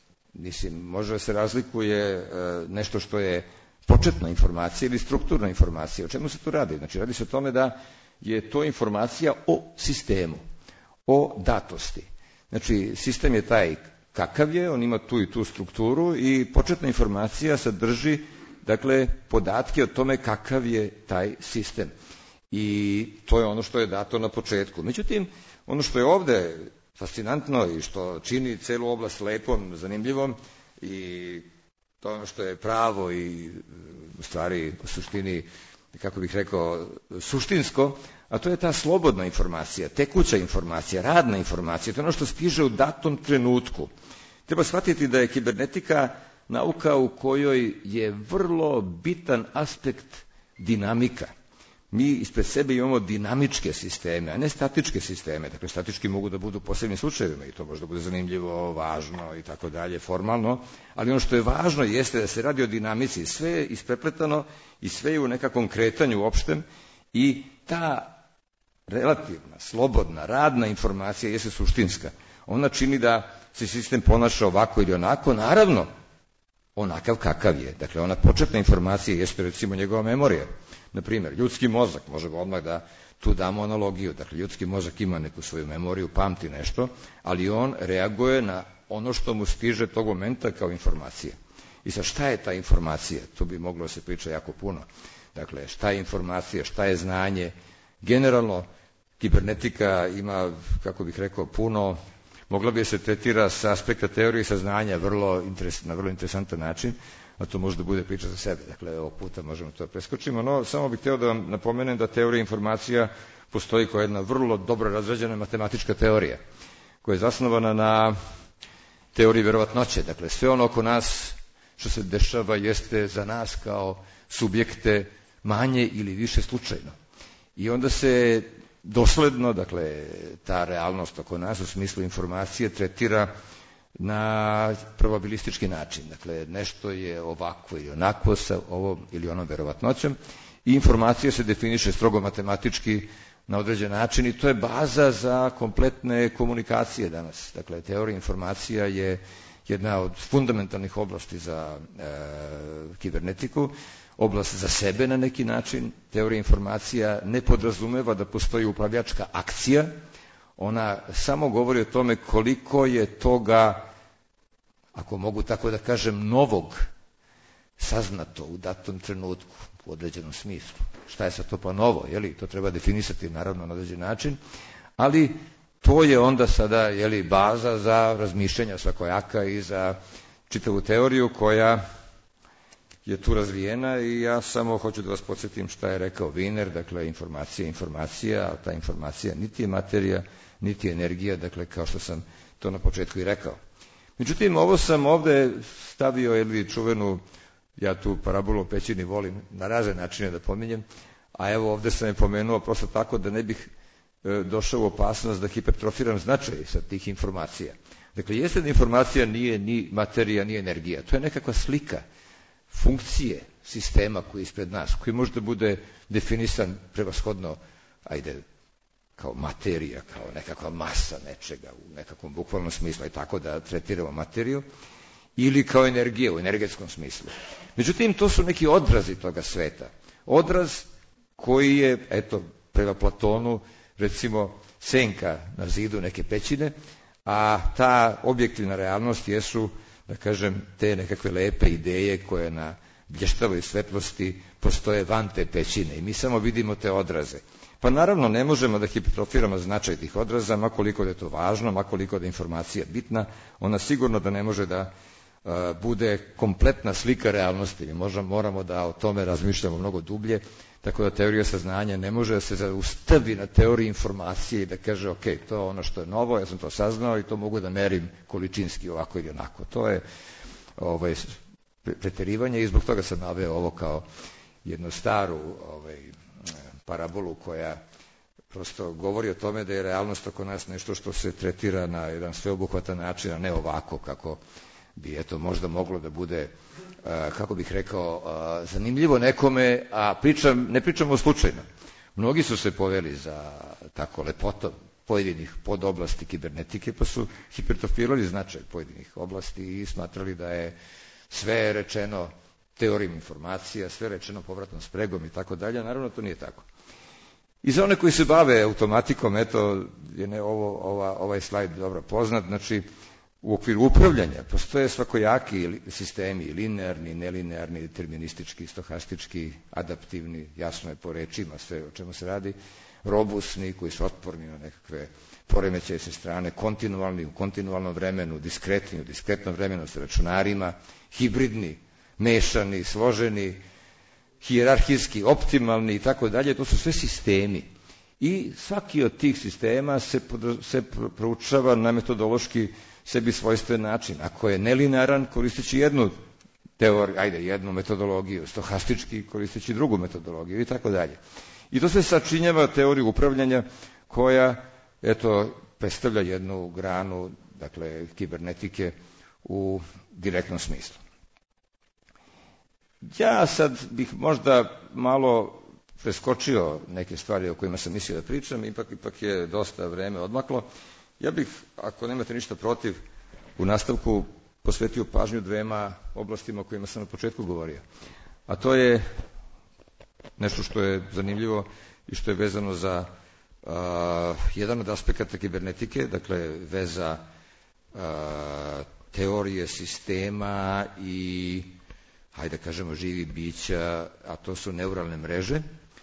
može da se razlikuje nešto što je početna informacija ili strukturna informacija. O čemu se tu radi? Znači, radi se o tome da je to informacija o sistemu, o datosti. Znači, sistem je taj kakav je, on ima tu i tu strukturu i početna informacija sadrži, dakle, podatke o tome kakav je taj sistem. I to je ono što je dato na početku. Međutim, ono što je ovde fascinantno i što čini celu oblast lepom, zanimljivom i to ono što je pravo i u stvari u suštini, kako bih rekao, suštinsko, a to je ta slobodna informacija, tekuća informacija, radna informacija, to je ono što stiže u datom trenutku. Treba shvatiti da je kibernetika nauka u kojoj je vrlo bitan aspekt dinamika. Mi ispred sebe imamo dinamičke sisteme, a ne statičke sisteme. Dakle, statički mogu da budu u posebnim slučajevima i to možda bude zanimljivo, važno i tako dalje, formalno, ali ono što je važno jeste da se radi o dinamici. Sve je isprepletano i sve je u nekakvom kretanju opštem i ta relativna, slobodna, radna informacija jeste suštinska. Ona čini da se sistem ponaša ovako ili onako, naravno, onakav kakav je. Dakle, ona početna informacija jeste recimo njegova memorija. Naprimjer, ljudski mozak, možemo odmah da tu damo analogiju. Dakle, ljudski mozak ima neku svoju memoriju, pamti nešto, ali on reaguje na ono što mu stiže tog momenta kao informacija. I sad, šta je ta informacija? Tu bi moglo se pričati jako puno. Dakle, šta je informacija, šta je znanje? Generalno, kibernetika ima, kako bih rekao, puno, mogla bi se tretira sa aspekta teorije i saznanja na vrlo interesantan način, a to možda bude priča za sebe. Dakle, ovog puta možemo to preskočimo, no samo bih hteo da vam napomenem da teorija informacija postoji kao jedna vrlo dobro razrađena matematička teorija, koja je zasnovana na teoriji verovatnoće. Dakle, sve ono oko nas što se dešava jeste za nas kao subjekte manje ili više slučajno. I onda se dosledno, dakle, ta realnost oko nas u smislu informacije tretira na probabilistički način. Dakle, nešto je ovako ili onako sa ovom ili onom verovatnoćom i informacija se definiše strogo matematički na određen način i to je baza za kompletne komunikacije danas. Dakle, teorija informacija je jedna od fundamentalnih oblasti za kibernetiku, oblast za sebe na neki način. Teorija informacija ne podrazumeva da postoji upravljačka akcija, ona samo govori o tome koliko je toga, ako mogu tako da kažem, novog saznato u datom trenutku u određenom smislu. Šta je sad to pa novo? To treba definisati naravno na određen način, ali to je onda sada baza za razmišljanja svakojaka i za čitavu teoriju koja je tu razvijena i ja samo hoću da vas podsjetim šta je rekao Wiener, dakle informacija, a ta informacija niti je materija, niti je energija, dakle kao što sam to na početku i rekao. Međutim, ovo sam ovde stavio čuvenu, ja tu parabolu o pećini volim na razne načine da pominjem, a evo ovde sam je pomenuo prosto tako da ne bih došao u opasnost da hipertrofiram značaj sa tih informacija. Dakle, jeste da informacija nije ni materija, ni energija, to je nekakva slika funkcije sistema koji je ispred nas, koji može da bude definisan prevashodno, kao materija, kao nekakva masa nečega u nekakvom bukvalnom smislu i tako da tretiramo materiju. ili kao energije u energetskom smislu. Međutim, to su neki odrazi toga sveta. Odraz koji je, eto, prema Platonu, recimo, senka na zidu neke pećine, a ta objektivna realnost jesu, da kažem, te nekakve lepe ideje koje na blještavoj svetlosti postoje van te pećine i mi samo vidimo te odraze. Pa naravno ne možemo da hipertrofiramo značaj tih odraza, makoliko da je to važno, makoliko da je informacija bitna, ona sigurno da ne može da bude kompletna slika realnosti. Mi moramo da o tome razmišljamo mnogo dublje, tako da teorija saznanja ne može da se zaustavi na teoriji informacije i da kaže ok, to je ono što je novo, ja sam to saznao i to mogu da merim količinski ovako ili onako. To je preterivanje i zbog toga sam naveo ovo kao jednu staru parabolu koja prosto govori o tome da je realnost oko nas nešto što se tretira na jedan sveobuhvatan način, a ne ovako kako bi eto možda moglo da bude, kako bih rekao, zanimljivo nekome, a ne pričamo slučajno. Mnogi su se poveli za tako lepotom pojedinih podoblasti kibernetike, pa su hipertrofirali značaj pojedinih oblasti i smatrali da je sve rečeno teorijom informacija, sve rečeno povratnom spregom i tako dalje. Naravno, to nije tako. I za one koji se bave automatikom, eto, je ovaj slajd dobro poznat, znači, u okviru upravljanja postoje svakojaki sistemi, linearni, nelinearni, deterministički, stohastički, adaptivni, jasno je po rečima sve o čemu se radi, robusni, koji su otporni na nekakve poremećaje sa strane, kontinualni u kontinualnom vremenu, diskretni u diskretnom vremenu sa računarima, hibridni, mešani, složeni, hijerarhijski, optimalni i tako dalje, to su sve sistemi. I svaki od tih sistema se proučava na metodološki sebi svojstven način. Ako je nelinaran, koristeći jednu teoriju, jednu metodologiju, stohastički koristeći drugu metodologiju i tako dalje. I to se sačinjava teoriju upravljanja koja, eto, predstavlja jednu granu, dakle, kibernetike u direktnom smislu. Ja sad bih možda malo preskočio neke stvari o kojima sam mislio da pričam, ipak je dosta vreme odmaklo. Ja bih, ako nemate ništa protiv, u nastavku posvetio pažnju dvema oblastima o kojima sam na početku govorio. A to je nešto što je zanimljivo i što je vezano za jedan od aspekata kibernetike, dakle veza teorije sistema i, hajde kažemo, živih bića, a to su neuralne mreže.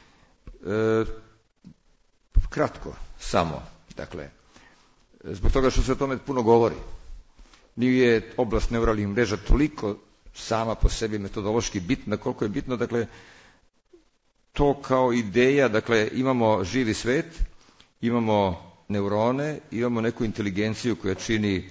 Kratko, samo, dakle, zbog toga što se o tome puno govori. Nije oblast neuralnih mreža toliko sama po sebi metodološki bitna, koliko je bitno, dakle, to kao ideja, dakle, imamo živi svet, imamo neurone, imamo neku inteligenciju koja čini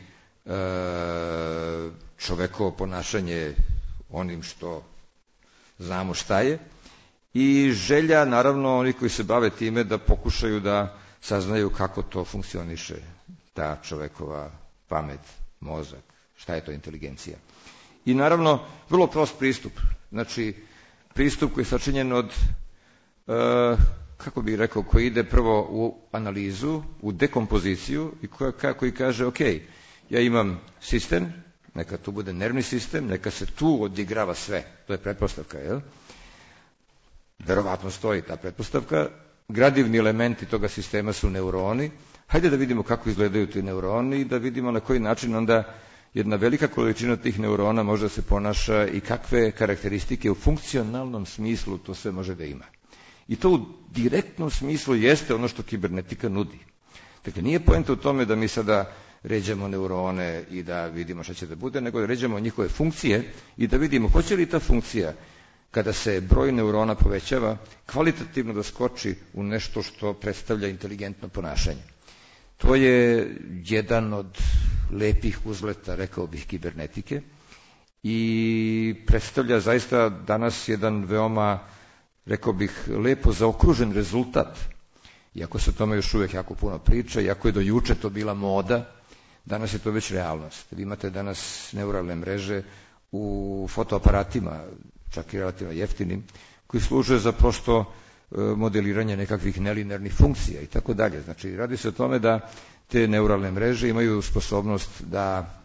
čovekovo ponašanje onim što znamo šta je i želja, naravno, oni koji se bave time da pokušaju da saznaju kako to funkcioniše, ta čovekova pamet, mozak, šta je to inteligencija. I naravno, vrlo prost pristup, znači pristup koji je sačinjen od, kako bih rekao, koji ide prvo u analizu, u dekompoziciju i koji kaže, ok, ja imam sistem, neka tu bude nervni sistem, neka se tu odigrava sve, to je pretpostavka, jel? Verovatno stoji ta pretpostavka, gradivni elementi toga sistema su neuroni, hajde da vidimo kako izgledaju ti neuroni i da vidimo na koji način onda jedna velika količina tih neurona može da se ponaša i kakve karakteristike u funkcionalnom smislu to sve može da ima. I to u direktnom smislu jeste ono što kibernetika nudi. Dakle, nije poenta u tome da mi sada ređamo neurone i da vidimo šta će da bude, nego da ređamo njihove funkcije i da vidimo hoće li ta funkcija, kada se broj neurona povećava, kvalitativno da skoči u nešto što predstavlja inteligentno ponašanje. To je jedan od lepih uzleta, rekao bih, kibernetike i predstavlja zaista danas jedan veoma, rekao bih, lepo zaokružen rezultat. Iako se o tome još uvijek jako puno priča, iako je do juče to bila moda, danas je to već realnost. Vi imate danas neuralne mreže u fotoaparatima, čak i relativno jeftinim, koji služe za prosto modeliranje nekakvih nelinearnih funkcija i tako dalje. Znači, radi se o tome da te neuralne mreže imaju sposobnost da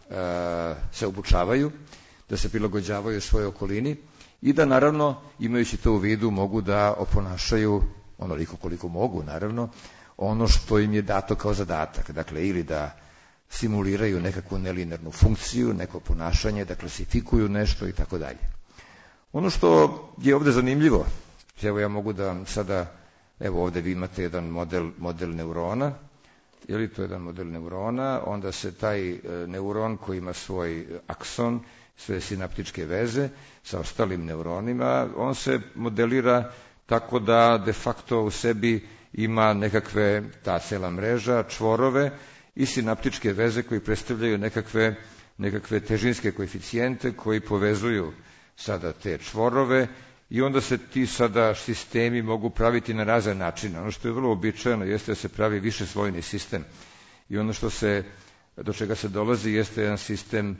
se obučavaju, da se prilagođavaju svojoj okolini i da naravno, imajući to u vidu, mogu da oponašaju onoliko koliko mogu, naravno, ono što im je dato kao zadatak. Dakle, ili da simuliraju nekakvu nelinearnu funkciju, neko ponašanje, da klasifikuju nešto i tako dalje. Ono što je ovde zanimljivo, evo ja mogu da vam sada, evo ovde vi imate jedan model neurona, je li to jedan model neurona, onda se taj neuron koji ima svoj akson, sve sinaptičke veze sa ostalim neuronima, on se modelira tako da de facto u sebi ima nekakve, ta cela mreža, čvorove i sinaptičke veze koji predstavljaju nekakve težinske koeficijente koji povezuju sada te čvorove i onda se ti sada sistemi mogu praviti na razne načine. Ono što je vrlo običajno jeste da se pravi višeslojni sistem i ono do čega se dolazi jeste jedan sistem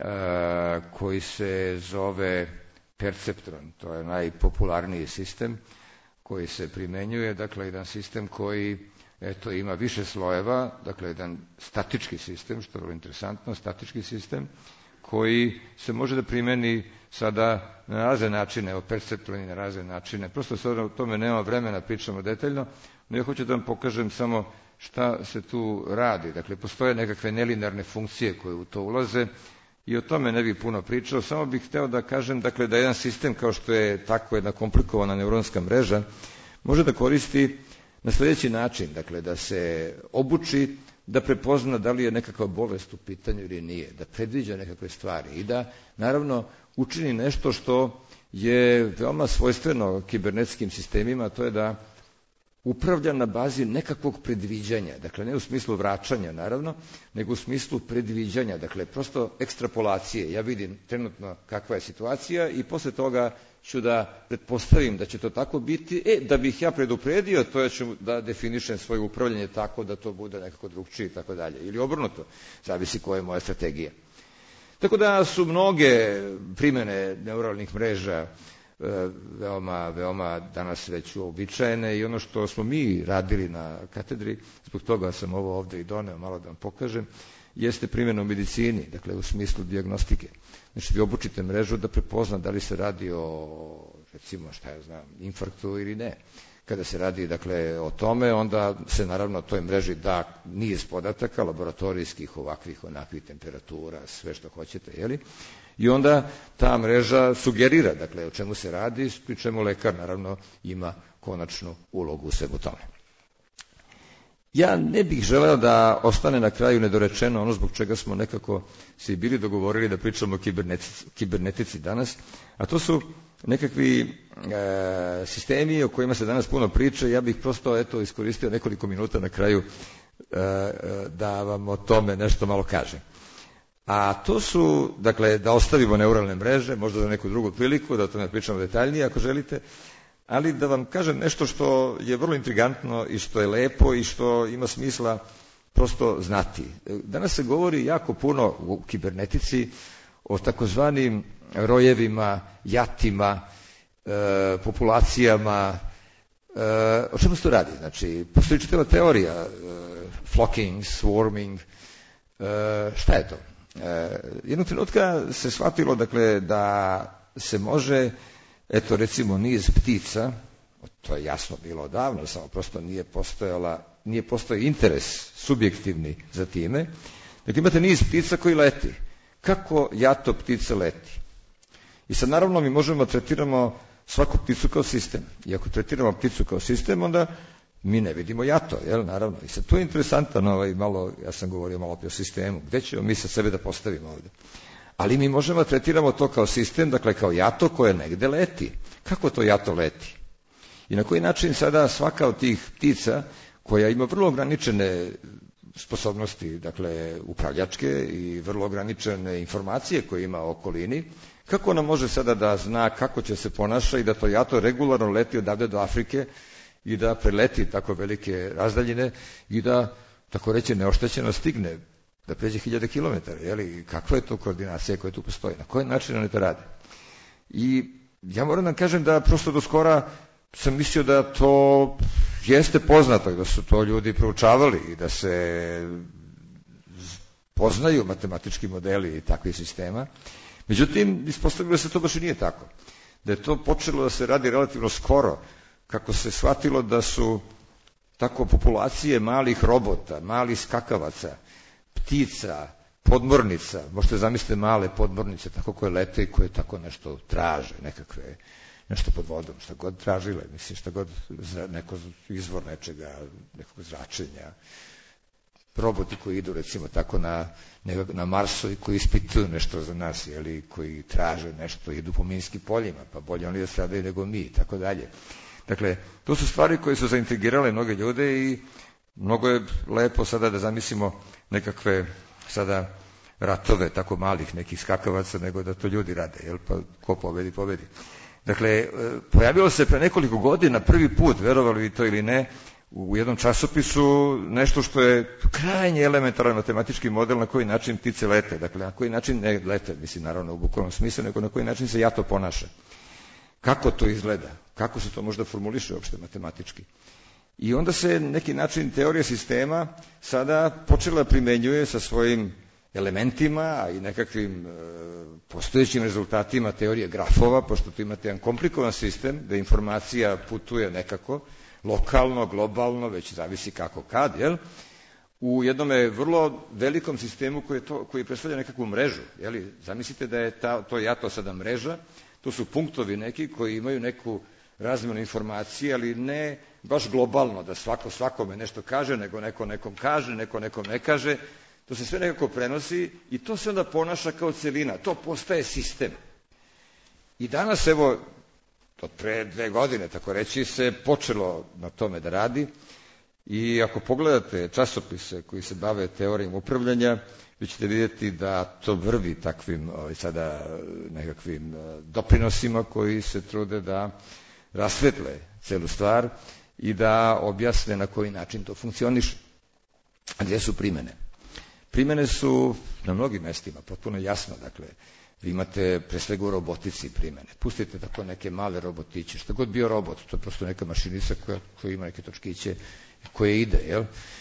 koji se zove perceptron. To je najpopularniji sistem koji se primenjuje, dakle jedan sistem koji ima više slojeva, dakle jedan statički sistem, što je vrlo interesantno, statički sistem koji se može da primeni sada na razne načine, perceptualni na razne načine. Prosto sada o tome nema vremena, pričamo detaljno, no ja hoću da vam pokažem samo šta se tu radi. Dakle, postoje nekakve nelinearne funkcije koje u to ulaze i o tome ne bih puno pričao, samo bih hteo da kažem dakle, da jedan sistem kao što je tako jedna komplikovana neuronska mreža može da koristi na sljedeći način, dakle da se obuči, da prepozna da li je nekakva bolest u pitanju ili nije, da predviđa nekakve stvari i da naravno učini nešto što je veoma svojstveno kibernetskim sistemima, to je da upravlja na bazi nekakvog predviđanja, dakle ne u smislu vraćanja naravno, nego u smislu predviđanja, dakle prosto ekstrapolacije. Ja vidim trenutno kakva je situacija i posle toga ću da pretpostavim da će to tako biti, da bih ja predupredio, to ja ću da definišem svoje upravljanje tako da to bude nekako drugčije i tako dalje. Ili obrnuto, zavisi koja je moja strategija. Tako da su mnoge primene neuralnih mreža veoma danas već uobičajene i ono što smo mi radili na katedri, zbog toga sam ovo ovde i doneo malo da vam pokažem, jeste primjena u medicini, dakle u smislu dijagnostike. Znači vi obučite mrežu da prepozna da li se radi o, recimo, infarktu ili ne. Kada se radi, dakle, o tome, onda se naravno toj mreži da niz podataka, laboratorijskih, ovakvih, onakvih temperatura, sve što hoćete, jeli? I onda ta mreža sugerira, dakle, o čemu se radi, pri čemu lekar, naravno, ima konačnu ulogu u svemu tome. Ja ne bih želeo da ostane na kraju nedorečeno ono zbog čega smo nekako se i bili dogovorili da pričamo o kibernetici danas, a to su nekakvi sistemi o kojima se danas puno priča. Ja bih prosto iskoristio nekoliko minuta na kraju da vam o tome nešto malo kažem. A to su, dakle, da ostavimo neuralne mreže, možda za neku drugu priliku, da o tome pričamo detaljnije ako želite, ali da vam kažem nešto što je vrlo intrigantno i što je lepo i što ima smisla prosto znati. Danas se govori jako puno u kibernetici o takozvanim rojevima, jatima, populacijama. O čemu se to radi? Znači, postoji čitava teorija, flocking, swarming, šta je to? Jednog trenutka se shvatilo, dakle, da se može, recimo, niz ptica, to je jasno bilo odavno, samo prosto nije postojao interes subjektivni za time. Dakle, imate niz ptica koji leti. Kako jato ptica leti? I sad, naravno, mi možemo da tretiramo svaku pticu kao sistem. I ako tretiramo pticu kao sistem, onda mi ne vidimo jato, jel, naravno. I sad, to je interesantan, ja sam govorio malo o sistemu. Gde ćemo mi sa sebe da postavimo ovde? Ali mi možemo da tretiramo to kao sistem, dakle kao jato koje negde leti. Kako to jato leti? I na koji način sada svaka od tih ptica, koja ima vrlo ograničene sposobnosti, dakle upravljačke i vrlo ograničene informacije koje ima o okolini, kako ona može sada da zna kako će se ponaša i da to jato regularno leti odavde do Afrike i da preleti tako velike razdaljine i da, tako reći, neoštećeno stigne, da pređe 1000 kilometara, jeli? Kakva je to koordinacija koja tu postoji? Na koji način oni to rade? I ja moram da kažem da prosto do skora sam mislio da to jeste poznato, da su to ljudi proučavali i da se poznaju matematički modeli i takvih sistema. Međutim, ispostavilo se to baš i nije tako. Da je to počelo da se radi relativno skoro, kako se shvatilo da su tako populacije malih robota, malih skakavaca, ptica, podmornica, možete zamisliti male podmornice tako koje lete i koje tako nešto traže, nešto pod vodom, šta god tražile, mislim, šta god, neko izvor nečega, nekog zračenja, roboti koji idu recimo tako na Marsu i koji ispituju nešto za nas, jeli, koji traže nešto, idu po minskim poljima, pa bolje oni da stradaju nego mi i tako dalje. Dakle, to su stvari koje su zaintrigirale mnoge ljude i mnogo je lepo sada da zamislimo nekakve sada ratove tako malih nekih skakavaca, nego da to ljudi rade, jel, pa ko pobedi, pobedi. Dakle, pojavilo se pre nekoliko godina prvi put, verovali vi to ili ne, u jednom časopisu nešto što je krajnje elementaran matematički model na koji način ptice lete. Dakle, na koji način ne lete, mislim naravno u bukvalnom smislu, nego na koji način se jato ponaša. Kako to izgleda? Kako se to možda formuliše uopšte matematički? I onda se neki način teorija sistema sada počela primenjuje sa svojim elementima i nekakvim postojećim rezultatima teorije grafova, pošto tu imate jedan komplikovan sistem da informacija putuje nekako, lokalno, globalno, već zavisi kako kad, jel? U jednom vrlo velikom sistemu koji predstavlja nekakvu mrežu, jel? Zamislite da je to jato sada mreža, to su punktovi neki koji imaju neku razmjenu informacije, ali ne baš globalno, da svako svakome nešto kaže, nego neko nekom kaže, neko nekom ne kaže. To se sve nekako prenosi i to se onda ponaša kao celina. To postaje sistem. I danas, evo, od pre 2 godine, tako reći, se počelo na tome da radi. I ako pogledate časopise koji se bave teorijom upravljanja, vi ćete vidjeti da to vrvi takvim sada nekakvim doprinosima koji se trude da rasvetle celu stvar i da objasne na koji način to funkcioniše. A gdje su primene? Primene su na mnogim mestima, potpuno jasno, dakle, vi imate pre svega u robotici primene. Pustite tako neke male robotiće, što god bio robot, to je prosto neka mašinica koja ima neke točkiće koje ide, jel?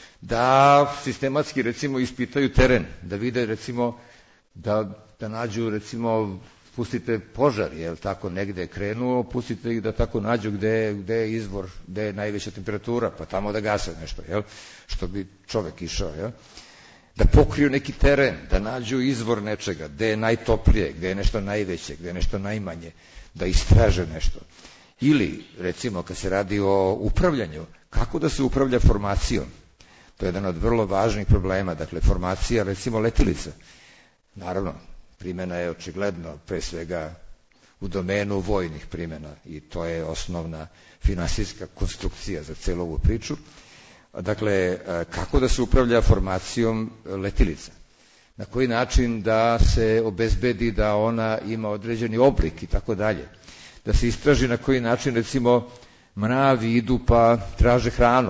Da sistematski, recimo, ispitaju teren, da vide, recimo, da nađu, recimo, pustite požar, jel tako, negde je krenuo, pustite ih da tako nađu gde je izvor, gde je najveća temperatura, pa tamo da gase nešto, jel? Što bi čovek išao, jel? Da pokriju neki teren, da nađu izvor nečega, gde je najtoplije, gde je nešto najveće, gde je nešto najmanje, da istraže nešto. Ili, recimo, kad se radi o upravljanju, kako da se upravlja formacijom? To je jedan od vrlo važnih problema, dakle, formacija, recimo, letilica. Naravno, primjena je očigledno, pre svega, u domenu vojnih primjena i to je osnovna finansijska konstrukcija za celu ovu priču. Dakle, kako da se upravlja formacijom letilica? Na koji način da se obezbedi da ona ima određeni oblik i tako dalje? Da se istraži na koji način, recimo, mravi idu pa traže hranu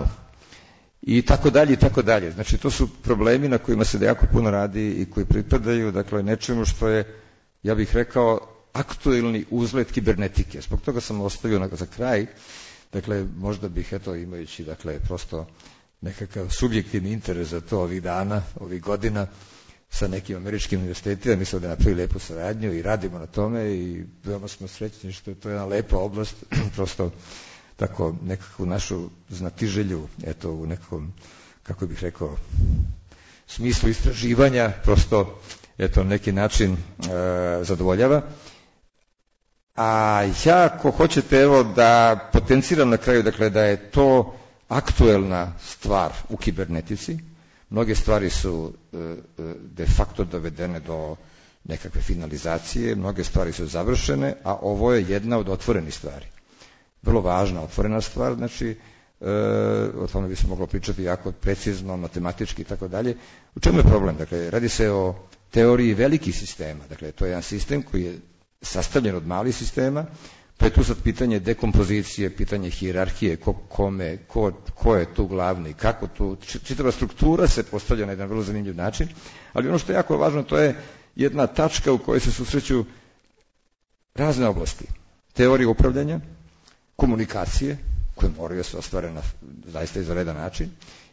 i tako dalje i tako dalje. Znači, to su problemi na kojima se jako puno radi i koji pripadaju, dakle, nečemu što je, ja bih rekao, aktuelni uzlet kibernetike. Zbog toga sam ostavio za kraj. Dakle, možda bih, eto, imajući, dakle, prosto nekakav subjektivni interes za to ovih dana, ovih godina, sa nekim američkim univerzitetima, mislim da napravi lepu saradnju i radimo na tome i veoma smo srećni što je to jedna lepa oblast, prosto tako nekakvu našu znatiželju, eto, u nekom, kako bih rekao, smislu istraživanja, prosto, eto, neki način zadovoljava. A ja, ako hoćete, evo, da potenciram na kraju, dakle, da je to aktuelna stvar u kibernetici. Mnoge stvari su de facto dovedene do nekakve finalizacije, mnoge stvari su završene, a ovo je jedna od otvorenih stvari. Vrlo važna otvorena stvar, znači, o tome bi se moglo pričati jako precizno, matematički i tako dalje. U čemu je problem? Dakle, radi se o teoriji velikih sistema. Dakle, to je jedan sistem koji je sastavljen od malih sistema, pa je tu sad pitanje dekompozicije, pitanje hijerarhije, ko je tu glavni, kako tu, čitava struktura se postavlja na jedan vrlo zanimljiv način, ali ono što je jako važno, to je jedna tačka u kojoj se susreću razne oblasti. Teorija upravljanja, komunikacije, koje moraju se ostvare na zaista izvanredan način,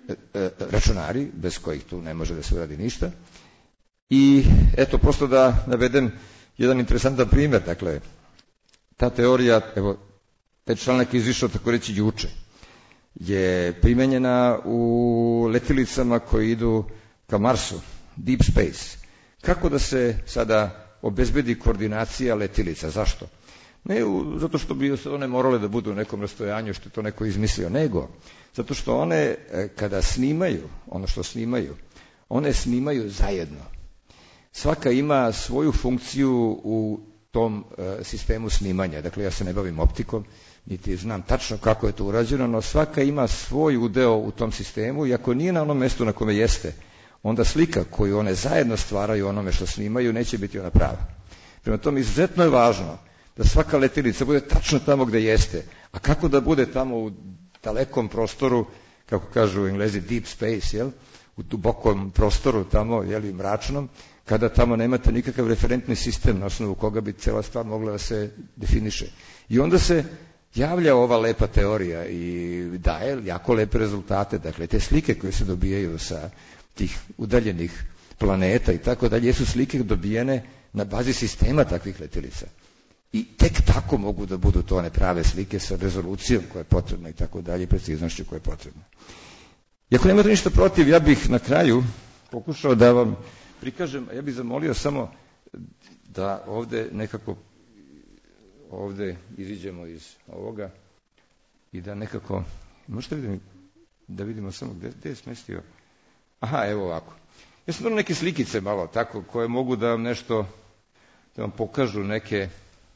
računari, bez kojih tu ne može da se uradi ništa. I eto, prosto da navedem jedan interesantan primjer, dakle, ta teorija, evo, taj članak izišao tako reći juče, je primenjena u letjelicama koje idu ka Marsu, Deep Space. Kako da se sada obezbedi koordinacija letjelica? Zašto? Ne zato što bi one morale da budu u nekom rastojanju, što je to neko izmislio, nego zato što one, kada snimaju ono što snimaju, one snimaju zajedno. Svaka ima svoju funkciju u tom sistemu snimanja. Dakle, ja se ne bavim optikom, niti znam tačno kako je to urađeno, no svaka ima svoj udeo u tom sistemu i ako nije na onom mestu na kome jeste, onda slika koju one zajedno stvaraju onome što snimaju neće biti ona prava. Prema tome, izuzetno je važno da svaka letjelica bude tačno tamo gde jeste. A kako da bude tamo u dalekom prostoru, kako kažu Englezi, deep space, jel? U dubokom prostoru tamo, jel, mračnom, kada tamo nemate nikakav referentni sistem na osnovu koga bi cela stvar mogla da se definiše. I onda se javlja ova lepa teorija i daje jako lepe rezultate. Dakle, te slike koje se dobijaju sa tih udaljenih planeta i tako dalje, su slike dobijene na bazi sistema takvih letjelica. I tek tako mogu da budu to one prave slike sa rezolucijom koja je potrebna i tako dalje, preciznošću koja je potrebna. I ako nemate ništa protiv, ja bih na kraju pokušao da vam prikažem, ja bih zamolio samo da ovde nekako ovde iziđemo iz ovoga i da nekako, možete da vidimo samo gde je smestio. Aha, evo ovako. Ja sam donao neke slikice malo tako, koje mogu da vam nešto, da vam pokažu neke,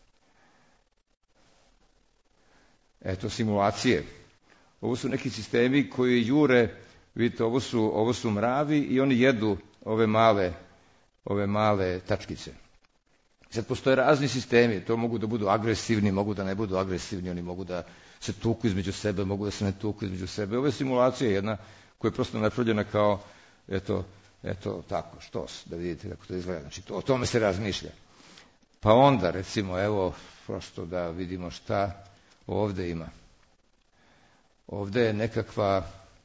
eto, simulacije. Ovo su neki sistemi koji jure, vidite, ovo su mravi i oni jedu ove male tačkice. Sad postoje razni sistemi, to mogu da budu agresivni, mogu da ne budu agresivni, oni mogu da se tuku između sebe, mogu da se ne tuku između sebe. Ovo je simulacija jedna koja je prosto napravljena kao, eto tako, štos, da vidite kako to izgleda. Znači, o tome se razmišlja. Pa onda, recimo, evo, prosto da vidimo šta ovde ima. Ovde je nekakva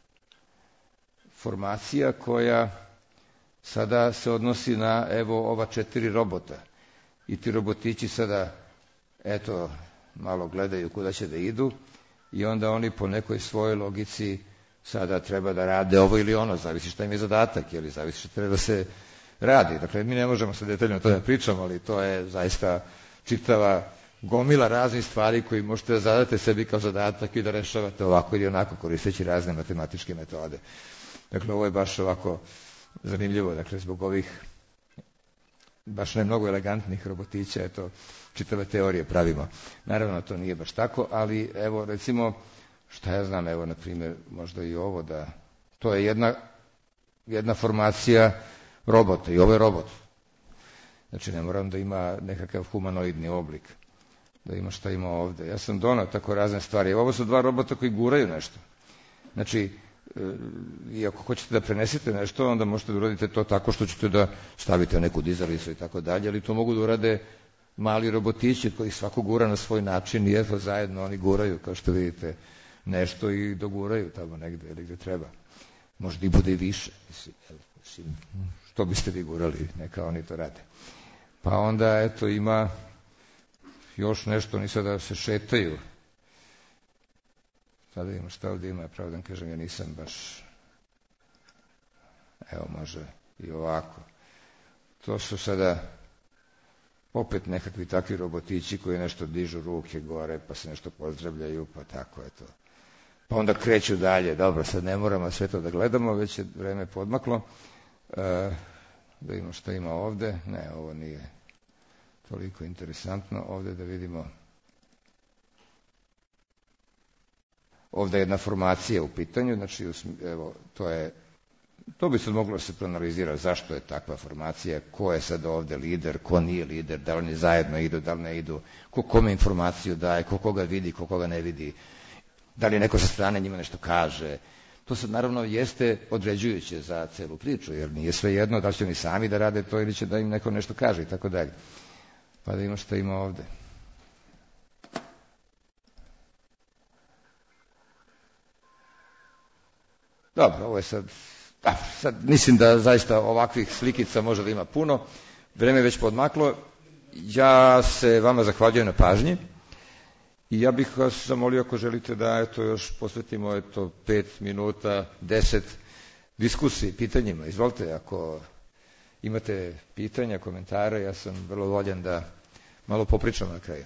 formacija koja sada se odnosi na, evo, ova 4 robota. I ti robotići sada, eto, malo gledaju kuda će da idu i onda oni po nekoj svojoj logici sada treba da rade ovo ili ono, zavisi šta im je zadatak, ili zavisi šta treba da se radi. Dakle, mi ne možemo se detaljno to da pričamo, ali to je zaista čitava gomila raznih stvari koji možete da zadate sebi kao zadatak i da rešavate ovako ili onako, koristeći razne matematičke metode. Dakle, ovo je baš ovako zanimljivo, dakle, zbog ovih baš ne mnogo elegantnih robotića, eto, čitave teorije pravimo. Naravno, to nije baš tako, ali evo, recimo, šta ja znam, evo, na primjer, možda i ovo da, to je jedna formacija robota i ovo je robot. Znači, ne moram da ima nekakav humanoidni oblik, da ima šta ima ovde. Ja sam donao tako razne stvari. Ovo su 2 robota koji guraju nešto. Znači, i ako hoćete da prenesete nešto, onda možete da uradite to tako što ćete da stavite neku dizalicu i tako dalje, ali to mogu da urade mali robotići koji svako gura na svoj način i eto zajedno oni guraju, kao što vidite, nešto i doguraju tamo negde ili gde treba. Možda i bude i više. Mislim, što biste vi gurali, neka oni to rade. Pa onda, eto, ima još nešto, oni sada se šetaju. Sada vidimo šta ovdje ima, pravo da vam kažem, ja nisam baš, evo može i ovako. To su sada opet nekakvi takvi robotići koji nešto dižu ruke gore, pa se nešto pozdravljaju, pa tako, eto. Pa onda kreću dalje, dobro, sad ne moramo sve to da gledamo, već je vreme podmaklo. Da vidimo šta ima ovde, ne, ovo nije toliko interesantno, ovde da vidimo. Ovde je jedna formacija u pitanju, znači, evo, to bi se moglo se proanalizira zašto je takva formacija, ko je sad ovde lider, ko nije lider, da li oni zajedno idu, da li ne idu, ko kome informaciju daje, ko koga vidi, ko koga ne vidi, da li neko sa strane njima nešto kaže. To sad naravno jeste određujuće za celu priču, jer nije sve jedno da li će oni sami da rade to ili će da im neko nešto kaže i tako dalje. Pa da ima šta ima ovde. Dobro, ovo je sad mislim da zaista ovakvih slikica može da ima puno. Vreme je već podmaklo. Ja se vama zahvaljujem na pažnji i ja bih vas zamolio ako želite da još posvetimo 5 minuta, 10 diskusiji, pitanjima. Izvolite, ako imate pitanja, komentare, ja sam vrlo voljan da malo popričam na kraju.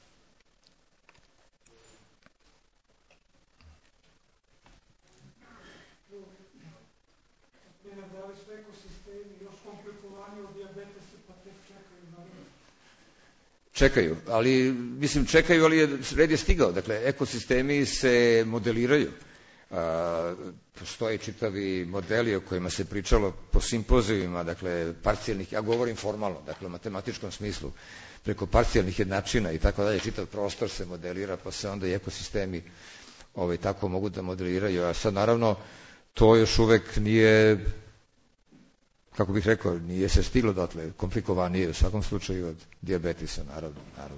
Čekaju, ali red je stigao. Dakle, ekosistemi se modeliraju. Postoje čitavi modeli o kojima se pričalo po simpozijima, dakle, parcijalnih, ja govorim formalno, dakle, u matematičkom smislu, preko parcijalnih jednačina i tako dalje, čitav prostor se modelira, pa se onda i ekosistemi tako mogu da modeliraju. A sad, naravno, to još uvek nije, kako bih rekao, nije se stiglo dotle, komplikovanije u svakom slučaju od dijabetisa, naravno.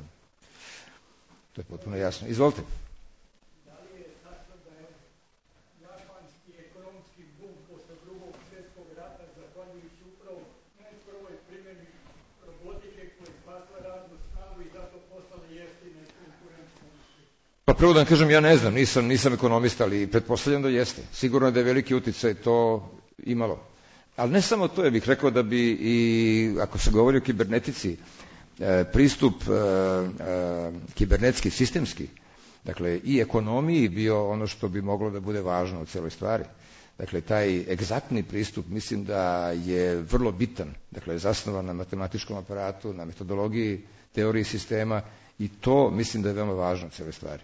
To je potpuno jasno. Izvolite. Da li je tačno da je japanski ekonomski bum posle Drugog svjetskog rata zahvaljujući upravo prvoj primjeni robotike koja je spasla radnu snagu i zato postala jeftina i konkurentna? Pa prvo da vam kažem, ja ne znam, nisam ekonomista, ali pretpostavljam da jeste. Sigurno da je veliki uticaj to imalo. Ali ne samo to, ja bih rekao da bi i, ako se govori o kibernetici, pristup kibernetski, sistemski, dakle i ekonomiji bio ono što bi moglo da bude važno u celoj stvari. Dakle, taj egzaktni pristup mislim da je vrlo bitan, dakle zasnovan na matematičkom aparatu, na metodologiji, teoriji sistema i to mislim da je veoma važno u celoj stvari.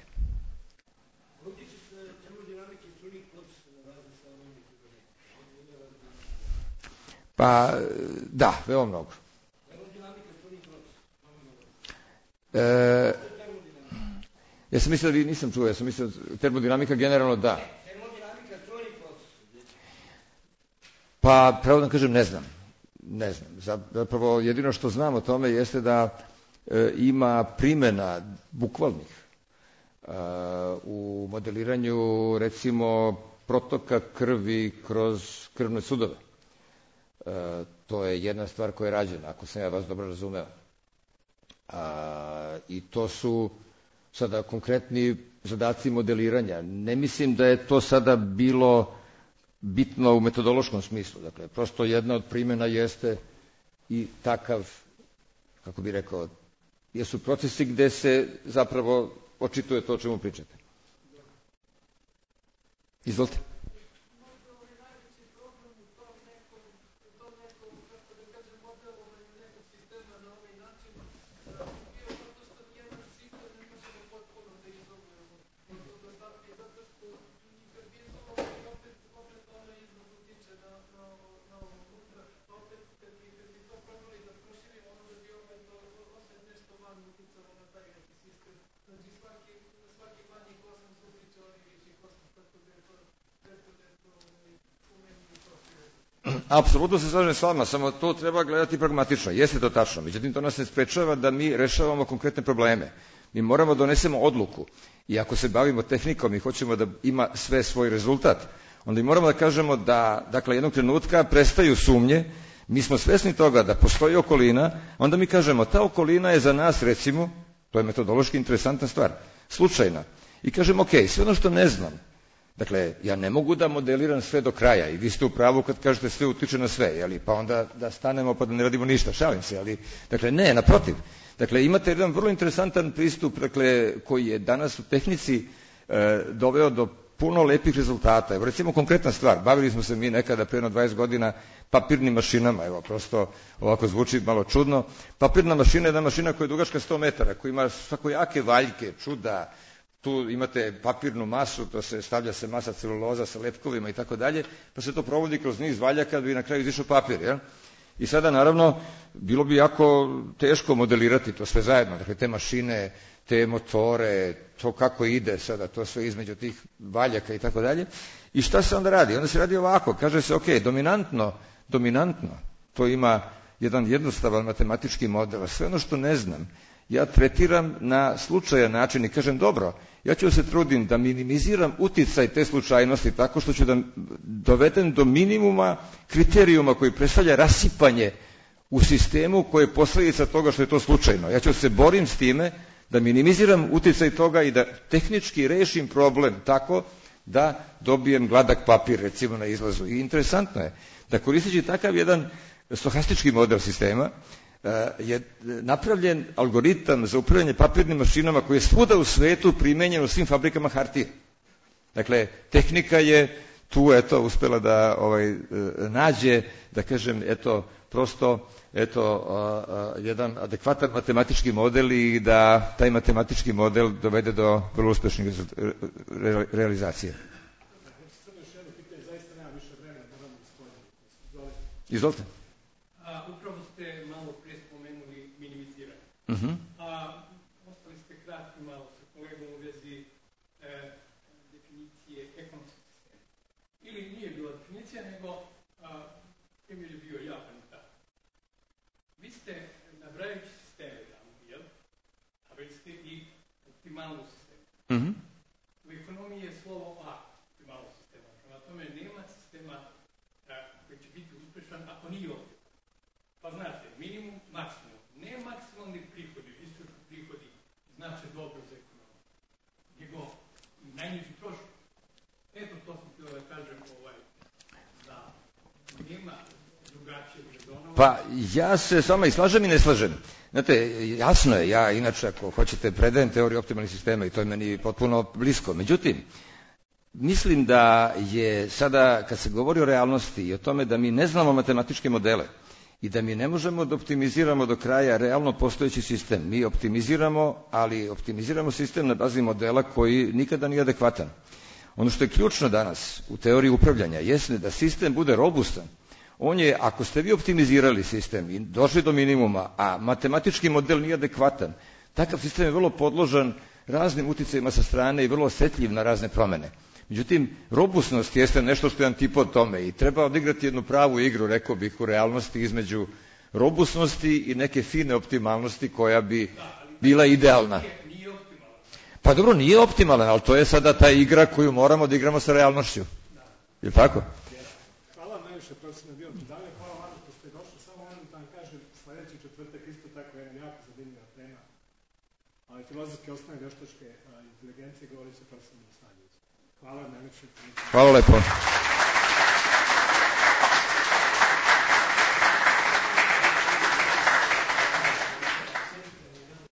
Pa, da, veoma mnogo. Ja sam mislio da vi nisam čuo, ja sam mislio termodinamika generalno da. Termodinamika strojni proces. Pa, pravo da kažem, ne znam. Zapravo, jedino što znam o tome jeste da ima primjena bukvalnih u modeliranju, recimo, protoka krvi kroz krvne sudove. To je jedna stvar koja je rađena, ako sam ja vas dobro razumeo. I to su sada konkretni zadaci modeliranja. Ne mislim da je to sada bilo bitno u metodološkom smislu. Dakle, prosto jedna od primjena jeste i takav, kako bih rekao, jesu procesi gde se zapravo očituje to o čemu pričate. Izvolite. Apsolutno se slažem s vama, samo to treba gledati pragmatično. Jeste to tačno, međutim to nas ne sprečava da mi rešavamo konkretne probleme. Mi moramo donesemo odluku i ako se bavimo tehnikom i hoćemo da ima sve svoj rezultat, onda i moramo da kažemo da, dakle, jednog trenutka prestaju sumnje, mi smo svesni toga da postoji okolina, onda mi kažemo ta okolina je za nas, recimo, to je metodološki interesantna stvar, slučajna. I kažemo, ok, sve ono što ne znam, dakle, ja ne mogu da modeliram sve do kraja i vi ste u pravu kad kažete sve utiče na sve, pa onda da stanemo pa da ne radimo ništa, šalim se, ali, dakle, ne, naprotiv. Dakle, imate jedan vrlo interesantan pristup, dakle, koji je danas u tehnici doveo do puno lepih rezultata. Evo, recimo, konkretna stvar, bavili smo se mi nekada pre 20 godina papirnim mašinama, evo, prosto ovako zvuči malo čudno. Papirna mašina je jedna mašina koja je dugačka 100 metara, koja ima svakojake valjke, čuda, tu imate papirnu masu, to se stavlja se masa celuloza sa lepkovima i tako dalje, pa se to provodi kroz niz valjaka da bi na kraju izišao papir, jel? I sada, naravno, bilo bi jako teško modelirati to sve zajedno, dakle, te mašine, te motore, to kako ide sada, to sve između tih valjaka i tako dalje. I šta se onda radi? Onda se radi ovako, kaže se, ok, dominantno, to ima jedan jednostavan matematički model, a sve ono što ne znam, ja tretiram na slučajan način i kažem dobro, ja ću se trudim da minimiziram uticaj te slučajnosti tako što ću da dovedem do minimuma kriterijuma koji predstavlja rasipanje u sistemu koje je posljedica toga što je to slučajno. Ja ću se borim s time da minimiziram uticaj toga i da tehnički rešim problem tako da dobijem gladak papir recimo na izlazu. I interesantno je da koristeći takav jedan stohastički model sistema je napravljen algoritam za upravljanje papirnim mašinama koji je svuda u svetu primenjen u svim fabrikama hartije. Dakle, tehnika je tu uspela da nađe, da kažem, jedan adekvatan matematički model i da taj matematički model dovede do vrlo uspešnih realizacije. Izvolite. Upravo ste malo prije spomenuli minimiziranje. Ostali ste kratki malo sa kolegom u vezi definicije ekonomskog sistema. Ili nije bila definicija, nego primjer je bio Japan i tako. Vi ste, nabrajajući sisteme tamo, jel? A već ste i optimalno sistemu. U ekonomiji je slovo A, optimalno sistema. Prema tome nema sistema koji će biti uspešan ako nije optimalno. Pa znate, minimum, maksimum. Ne maksimalni prihodi, istočni prihodi, znači dobro za ekonomiju. Nego i najniži trošak. Eto, to sam htio da kažem, da nema drugačijeg rezonova. Pa, ja se s vama i slažem i ne slažem. Znate, jasno je, ja inače, ako hoćete, predajem teoriju optimalnih sistema i to je meni potpuno blisko. Međutim, mislim da je sada, kad se govori o realnosti i o tome da mi ne znamo matematičke modele, i da mi ne možemo da optimiziramo do kraja realno postojeći sistem. Mi optimiziramo, ali optimiziramo sistem na bazi modela koji nikada nije adekvatan. Ono što je ključno danas u teoriji upravljanja jeste da sistem bude robustan. On je, ako ste vi optimizirali sistem i došli do minimuma, a matematički model nije adekvatan, takav sistem je vrlo podložan raznim uticajima sa strane i vrlo osetljiv na razne promene. Međutim, robustnost jeste nešto što je antipod tome i treba odigrati jednu pravu igru, rekao bih, u realnosti između robustnosti i neke fine optimalnosti koja bi bila idealna. Pa dobro, nije optimalan, ali to je sada ta igra koju moramo da igramo sa realnošću. Je li tako? Hvala vam najviše, profesor Bio Tudale, hvala vam što ste došli. Samo jednom da vam kažem, sledeći četvrtak isto tako je jako zanimljiva tema. Filozofske osnove veštačke inteligencije govori se profesor Milosavljević. Hvala vam najviše. Hvala lepo.